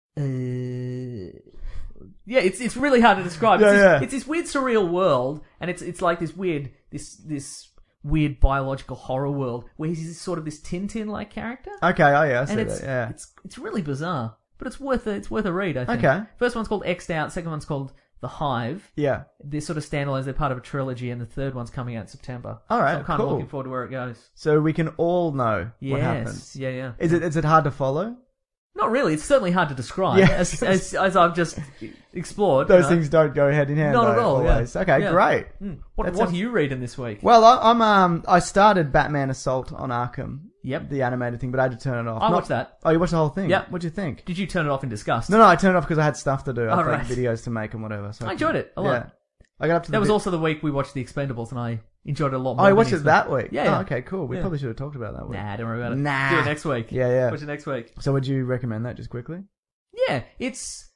uh yeah it's it's really hard to describe. Yeah, it's, this, yeah. it's this weird surreal world, and it's it's like this weird this this weird biological horror world where he's this, sort of this Tintin like character. Okay. Oh yeah. I see And it's that. Yeah. it's it's really bizarre, but it's worth a, it's worth a read. I think. Okay. First one's called X'd Out. Second one's called The Hive. Yeah. They're sort of standalones. They're part of a trilogy, and the third one's coming out in September. All right, So I'm kind cool. of looking forward to where it goes. So we can all know Yes. what happens. Yeah, yeah. Is it is it hard to follow? Not really. It's certainly hard to describe, Yeah. as, as as I've just explored. Those you know. things don't go hand in hand. Not though, at all. Always. Yeah. Okay, Yeah. great. Mm. What That What sounds- are you reading this week? Well, I, I'm um I started Batman Assault on Arkham. Yep. The animated thing, but I had to turn it off. I Not- watched that. Oh, you watched the whole thing? Yep. What'd you think? Did you turn it off in disgust? No, no, I turned it off because I had stuff to do. I Oh, had right. videos to make and whatever. So I enjoyed it a lot. Yeah. I got up to That the was bit- also the week we watched The Expendables, and I enjoyed it a lot Oh, more. you than watched you it that expected. week? Yeah. yeah. Oh, okay, cool. We Yeah. probably should have talked about that week. Nah, don't worry about it. Nah. Do it next week. Yeah, yeah. Watch it next week. So would you recommend that just quickly? Yeah, it's.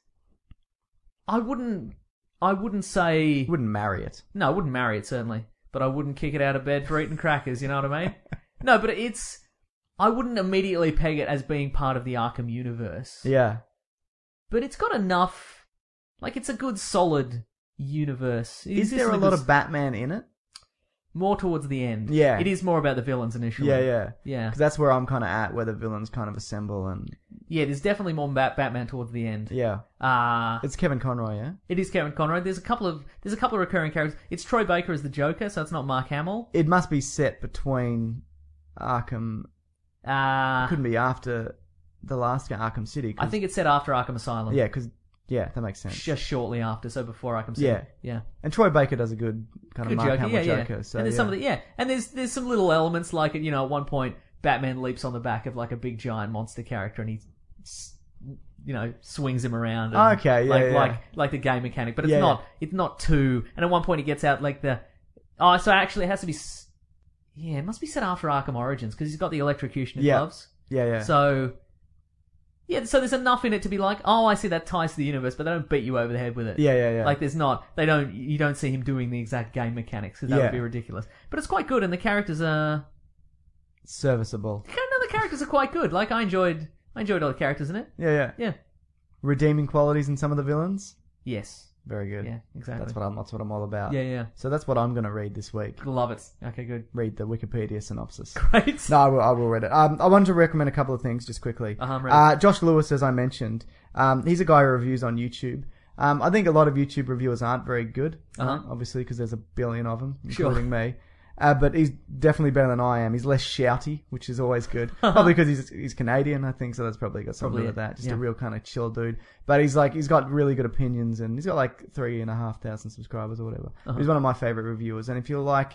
I wouldn't. I wouldn't say. Wouldn't marry it. No, I wouldn't marry it certainly, but I wouldn't kick it out of bed for eating crackers. You know what I mean? No, but it's. I wouldn't immediately peg it as being part of the Arkham universe. Yeah. But it's got enough. Like, it's a good, solid universe. It Is exists there in a lot good- of Batman in it? More towards the end. Yeah. It is more about the villains initially. Yeah, yeah. Yeah. Because that's where I'm kind of at, where the villains kind of assemble and Yeah, there's definitely more Bat- Batman towards the end. yeah. Uh, It's Kevin Conroy, yeah. it is Kevin Conroy. There's a couple of there's a couple of recurring characters. It's Troy Baker as the Joker, so it's not Mark Hamill. It must be set between Arkham. Uh, Couldn't be after the last game, Arkham City. 'cause- I think it's set after Arkham Asylum. Yeah, because yeah, that makes sense. Just shortly after, so before Arkham City. Yeah. Yeah. And Troy Baker does a good kind Good of Mark Joker, Hamill yeah, yeah. Joker. So and there's yeah. some of the yeah, and there's there's some little elements like you know at one point Batman leaps on the back of like a big giant monster character and he, s- you know, swings him around. And, Okay, yeah, like yeah. like like the game mechanic, but it's Yeah, not yeah. it's not too. And at one point he gets out like the oh, so actually it has to be s- yeah, it must be set after Arkham Origins because he's got the electrocution Yeah. gloves. Yeah, yeah. So. Yeah, so there's enough in it to be like, oh, I see that ties to the universe, but they don't beat you over the head with it. Yeah, yeah, yeah. Like, there's not, they don't, you don't see him doing the exact game mechanics, because that Yeah. would be ridiculous. But it's quite good, and the characters are, Serviceable. no, the characters are quite good. Like, I enjoyed, I enjoyed all the characters in it. Yeah, yeah. Yeah. Redeeming qualities in some of the villains. Yes. Very good. Yeah, exactly. That's what I'm. That's what I'm all about. Yeah, yeah. So that's what I'm going to read this week. Love it. Okay, good. Read the Wikipedia synopsis. Great. No, I will, I will read it. Um, I wanted to recommend a couple of things just quickly. Uh-huh, I'm ready. Uh, Josh Lewis, as I mentioned, um, he's a guy who reviews on YouTube. Um, I think a lot of YouTube reviewers aren't very good, Uh-huh. uh, obviously, because there's a billion of them, Sure. including me. Uh, but he's definitely better than I am. He's less shouty, which is always good. Probably because he's he's Canadian, I think, so that's probably got something Probably to do with it. that. Just Yeah. a real kind of chill dude. But he's like he's got really good opinions, and he's got like three and a half thousand subscribers or whatever. Uh-huh. He's one of my favorite reviewers. And if you like,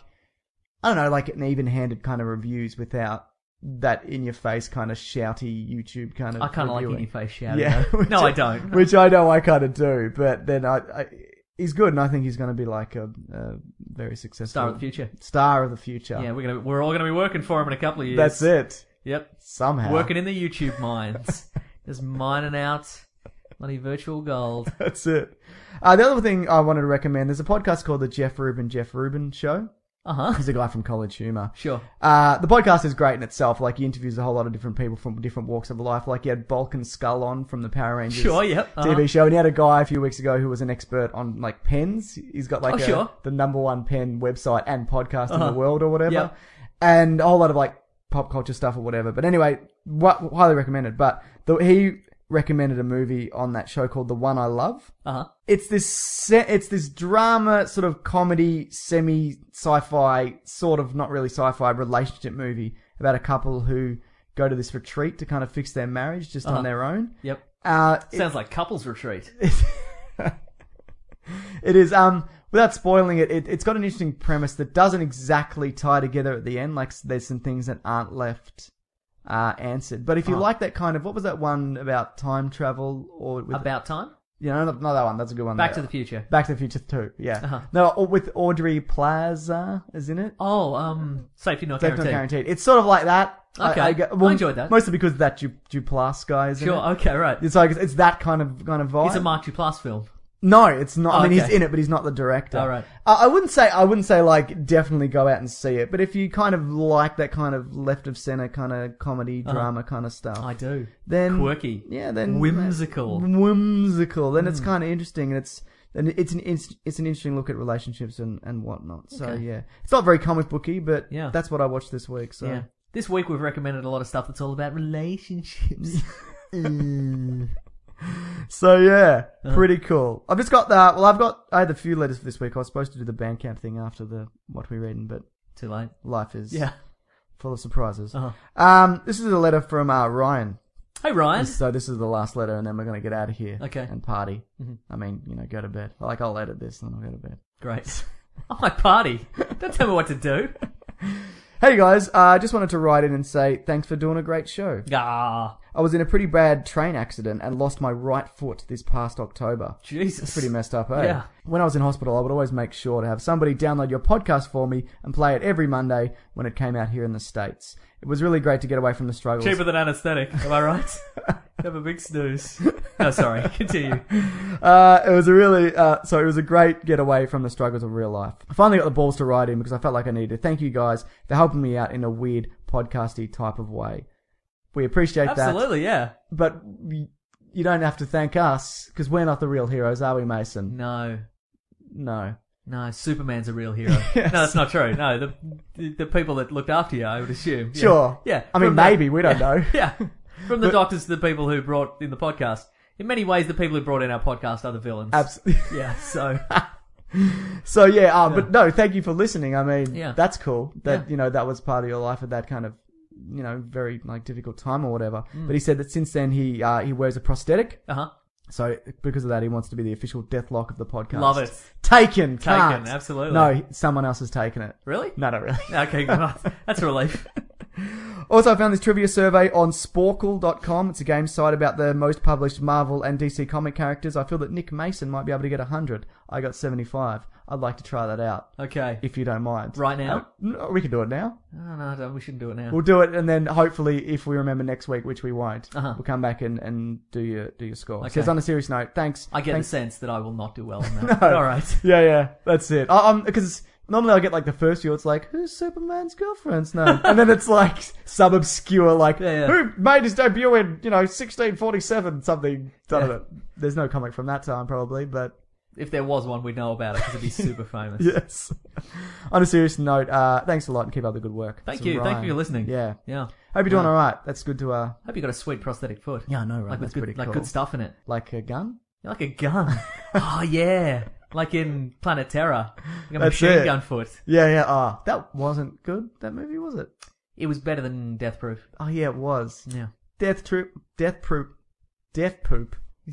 I don't know, like an even-handed kind of reviews without that in-your-face kind of shouty YouTube kind of I kind of like reviewing. in your face shouting. Yeah, though. which No, I- I don't. Which I know I kind of do, but then I, I he's good, and I think he's going to be like a, a very successful Star of the future. Star of the future. Yeah, we're gonna, we're all gonna be working for him in a couple of years. That's it. Yep. Somehow. Working in the YouTube mines. Just mining out bloody virtual gold. That's it. Uh, the other thing I wanted to recommend, there's a podcast called the Jeff Rubin Jeff Rubin Show. Uh-huh. He's a guy from College Humor. Sure. Uh, the podcast is great in itself. Like, he interviews a whole lot of different people from different walks of life. Like, he had Balkan Skull on from the Power Rangers Sure, yep. Uh-huh. T V show. And he had a guy a few weeks ago who was an expert on, like, pens. He's got, like, Oh, a, sure. the number one pen website and podcast in Uh-huh. the world or whatever. Yep. And a whole lot of, like, pop culture stuff or whatever. But anyway, wh- highly recommended. But the, he recommended a movie on that show called The One I Love. Uh-huh. It's this se- it's this drama, sort of comedy, semi-sci-fi, sort of not really sci-fi relationship movie about a couple who go to this retreat to kind of fix their marriage just Uh-huh. on their own. Yep. Uh, Sounds like couples retreat. it is, um, without spoiling it, it, it's got an interesting premise that doesn't exactly tie together at the end. Like, there's some things that aren't left uh, answered. But if you Oh. like that kind of, what was that one about time travel or with About time? You know, not, not that one. That's a good one. Back though. to the Future. Back to the Future two. Yeah. Uh-huh. No, or with Audrey Plaza is in it. Oh, um, Safety Not Safety Not Guaranteed. Guaranteed. It's sort of like that. Okay. I, I, get- I enjoyed that. Mostly because that Du- Duplass guy is in Sure, it. okay, right. It's like it's that kind of kind of vibe. It's a Mark Duplass film. No, it's not. Oh, I mean, okay. he's in it, but he's not the director. Oh, right. I, I wouldn't say. I wouldn't say like definitely go out and see it. But if you kind of like that kind of left of center kind of comedy drama kind of stuff, I do. then Quirky. yeah, then Whimsical. whimsical. Then Hmm. it's kind of interesting, and it's and it's an it's, it's an interesting look at relationships and, and whatnot. So Okay. yeah, it's not very comic booky, but Yeah. that's what I watched this week. So Yeah. This week we've recommended a lot of stuff that's all about relationships. so yeah, Uh-huh. pretty cool. I've just got that. Well, I've got I had a few letters for this week. I was supposed to do the Bandcamp thing after the what we reading, but Too late. life is Yeah. full of surprises. Uh-huh. Um, this is a letter from uh, Ryan. Hey, Ryan. So this is the last letter, and then we're going to get out of here. Okay. And party. Mm-hmm. I mean, you know, go to bed. Like, I'll edit this, and then I'll go to bed. Great. Oh, my party. Don't tell me what to do. Hey guys, I uh, just wanted to write in and say thanks for doing a great show. Ah. I was in a pretty bad train accident and lost my right foot this past October. Jesus. It's pretty messed up, eh? Yeah. When I was in hospital, I would always make sure to have somebody download your podcast for me and play it every Monday when it came out here in the States. It was really great to get away from the struggles. Cheaper than anaesthetic, am I right? Have a big snooze. Oh, sorry. Continue. Uh, it was a really, uh, so it was a great getaway from the struggles of real life. I finally got the balls to write in because I felt like I needed to. Thank you guys for helping me out in a weird podcasty type of way. We appreciate that. Absolutely, yeah. But we, you don't have to thank us because we're not the real heroes, are we, Mason? No. No. No, Superman's a real hero. Yes. No, that's not true. No, the, the the people that looked after you, I would assume. Yeah. Sure. Yeah. I mean, From the- maybe. We don't yeah, know. Yeah. From the But- doctors to the people who brought in the podcast. In many ways, the people who brought in our podcast are the villains. Absolutely. Yeah, so... So, yeah, uh, but no, thank you for listening. I mean, Yeah. that's cool that, Yeah. you know, that was part of your life at that kind of, you know, very, like, difficult time or whatever. Mm. But he said that since then he uh, he wears a prosthetic. Uh-huh. So, because of that, he wants to be the official deathlock of the podcast. Love it. Taken. Taken, Can't. absolutely. No, someone else has taken it. Really? No, not really. Okay, good. That's a relief. Also, I found this trivia survey on Sporkle dot com. It's a game site about the most published Marvel and D C comic characters. I feel that Nick Mason might be able to get one hundred. I got seventy-five. I'd like to try that out. Okay. If you don't mind. Right now? Uh, no, we can do it now. Oh, no, no, we shouldn't do it now. We'll do it, and then hopefully, if we remember next week, which we won't, Uh-huh. we'll come back and, and do your do your score. Okay. It says on a serious note, thanks. I get thanks. the sense that I will not do well on that. No. All right. Yeah, yeah, that's it. I, I'm because normally I get like the first few. It's like, who's Superman's girlfriend's name? And then it's like some obscure, like Yeah, yeah. who made his debut in you know sixteen forty-seven something. I don't Yeah. know. There's no comic from that time probably, but If there was one, we'd know about it because it'd be super famous. yes. On a serious note, uh, thanks a lot and keep up the good work. Thank It's you. Thank Ryan. you for listening. Yeah. Yeah. Hope you're doing Yeah. all right. That's good to uh, Hope you got a sweet prosthetic foot. yeah, I know, right? Like with That's good, pretty like cool. good stuff in it. Like a gun. Like a gun. Oh yeah. Like in Planet Terror. Like a That's machine it. gun foot. Yeah, yeah. Oh, that wasn't good. That movie was it? It was better than Death Proof. Oh yeah, it was. Yeah. Death Troop. Death Poop. Death Poop.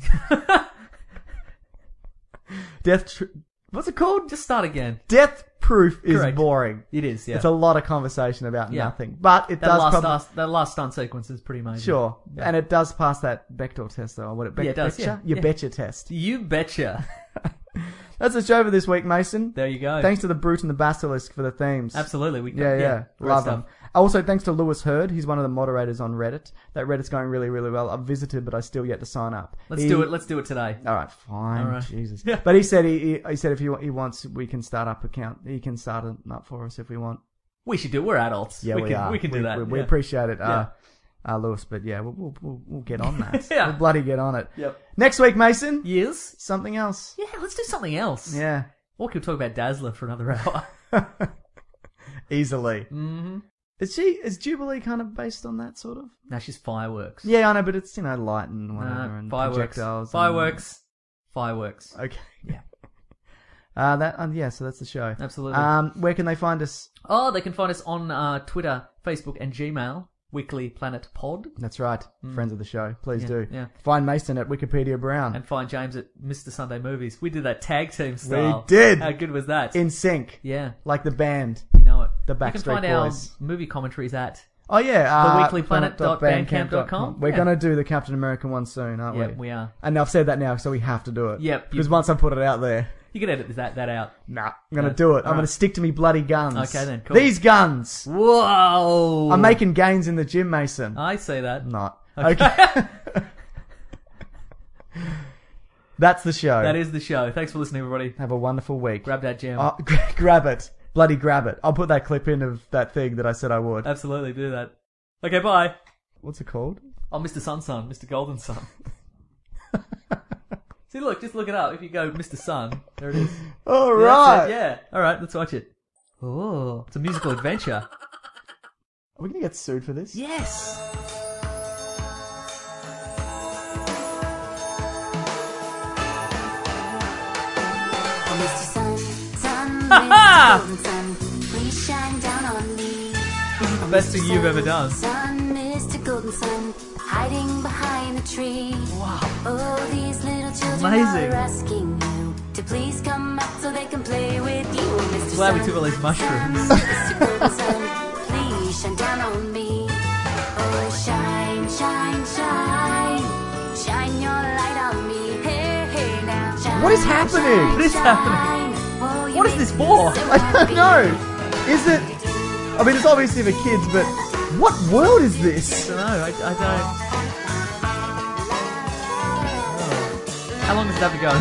Death. Tr- What's it called? Just start again. Death Proof is Correct. boring. It is, yeah. It's a lot of conversation about Yeah. nothing, but it that does. last, prob- last that last stunt sequence is pretty amazing. Sure, Yeah. and it does pass that Bechdel test though. What it, Be- Yeah, it does, Betcha? yeah. Your Yeah. Betcha test. You betcha. That's the show for this week, Mason. There you go. Thanks to the Brute and the Basilisk for the themes. Absolutely. We Yeah, yeah. great Love stuff. them. Also, thanks to Lewis Hurd. He's one of the moderators on Reddit. That Reddit's going really, really well. I've visited, but I still yet to sign up. Let's He- do it. Let's do it today. All right, fine. All right. Jesus. Yeah. But he said he, he he said if he he wants, we can start up account. He can start it up for us if we want. We should do it. We're adults. Yeah, we, we, can, are. We can do we, that. We, we yeah. appreciate it, uh, uh, Lewis. But yeah, we'll we'll, we'll, we'll get on that. Yeah. We'll bloody get on it. Yep. Next week, Mason. Yes. Something else. Yeah. Let's do something else. Yeah. Or could we talk about Dazzler for another hour? Easily. Mm-hmm. Is she? Is Jubilee kind of based on that sort of? No, she's fireworks. Yeah, I know, but it's you know light and whatever Nah, and fireworks. projectiles. and- Fireworks. Fireworks. Okay. Yeah. Uh, that um, yeah. So that's the show. Absolutely. Um, where can they find us? Oh, they can find us on uh, Twitter, Facebook, and Gmail. Weekly Planet Pod. That's right. Friends of the show. Please Yeah, do. yeah. Find Mason at Wikipedia Brown. And find James at Mister Sunday Movies. We did that tag team style. did. How good was that? In sync. yeah. Like the band. You know it. The You can Backstreet find Boys. our movie commentaries at... Oh yeah. Uh, the weekly planet dot bandcamp dot com. We're Yeah. going to do the Captain American one soon, aren't Yeah, we? we are. And I've said that now, so we have to do it. Yep, you- Because once I put it out there, You can edit that, that out. nah, I'm going to No. do it. I'm Alright. going to stick to me bloody guns. Okay then, cool. These guns. Whoa! I'm making gains in the gym, Mason. I see that. Not. Okay. That's the show. That is the show. Thanks for listening, everybody. Have a wonderful week. Grab that gem. Oh, grab it. Bloody grab it. I'll put that clip in of that thing that I said I would. Absolutely, do that. Okay, bye. What's it called? Oh, Mister Sun Sun, Mister Golden Sun. See, look, just look it up. If you go Mister Sun, there it is. All Yeah, right. that's it, yeah. All right, let's watch it. Oh, it's a musical adventure. Are we going to get sued for this? Yes. Mister Sun, Sun, Ha-ha! Mister Golden Sun, please shine down on me. This is the best thing you've ever done. Sun, Mister Golden Sun, hiding behind tree. Wow. Oh, these little children Amazing. are asking you to please come out so they can play with you, Mister Glad we Sun. took all these mushrooms. Mister Golden Sun, please shine down on me. Oh, shine, shine, shine. Shine your light on me. Hey, hey, now shine. What is happening? What is happening? Oh, you What is make this me for? so I happy. don't know. Is it? I mean, it's obviously for kids, but what world is this? I don't know. I, I don't. Oh. How long does it have to go?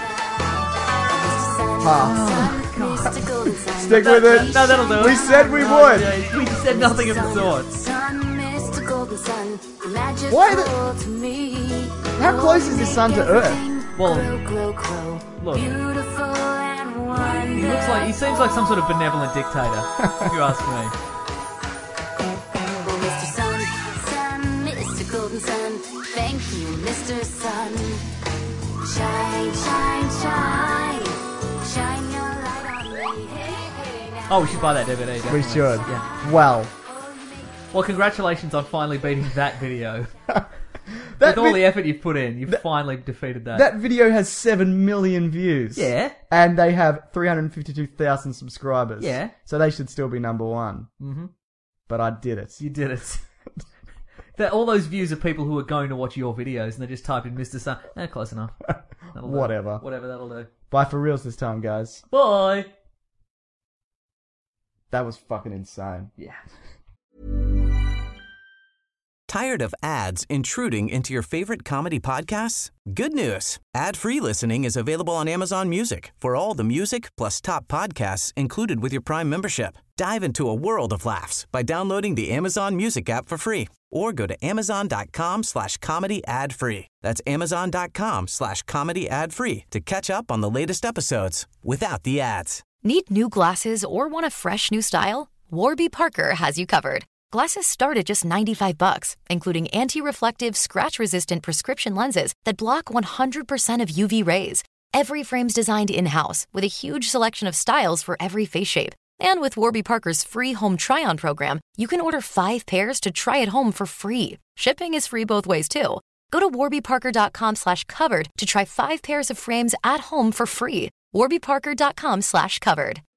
Half. Mister Golden Sun. Stick with it. No, that'll do it. We said we Oh, would. yeah, we said nothing of the sort. Sun, Mister Golden Sun, magical Why the- to me. How close is the sun to Earth? Well, Glow, glow, glow. look. Beautiful and He wonderful. looks like he seems like some sort of benevolent dictator. If you ask me. Oh, Mister Sun, Sun, Mister Golden Sun, thank you, Mister Sun. Shine, shine, shine, shine your light on me. Hey, hey, now. Oh, we should buy that D V D. We definitely. should. Yeah. Well, Well, congratulations on finally beating that video. that With all vi- the effort you've put in, you've finally defeated that. that video has seven million views. Yeah. And they have three hundred fifty-two thousand subscribers. Yeah. So they should still be number one. Mm-hmm. But I did it. You did it. that all those views are people who are going to watch your videos and they just type in Mister Sun. Eh, close enough. That'll do. Whatever. Whatever, that'll do. Bye for reals this time, guys. Bye. That was fucking insane. Yeah. Tired of ads intruding into your favorite comedy podcasts? Good news. Ad-free listening is available on Amazon Music for all the music plus top podcasts included with your Prime membership. Dive into a world of laughs by downloading the Amazon Music app for free or go to amazon.com slash comedy ad free. That's amazon.com slash comedy ad free to catch up on the latest episodes without the ads. Need new glasses or want a fresh new style? Warby Parker has you covered. Glasses start at just ninety-five bucks, including anti-reflective, scratch-resistant prescription lenses that block one hundred percent of U V rays. Every frame's designed in-house with a huge selection of styles for every face shape. And with Warby Parker's free home try-on program, you can order five pairs to try at home for free. Shipping is free both ways, too. Go to warbyparker.com slash covered to try five pairs of frames at home for free. warbyparker.com slash covered.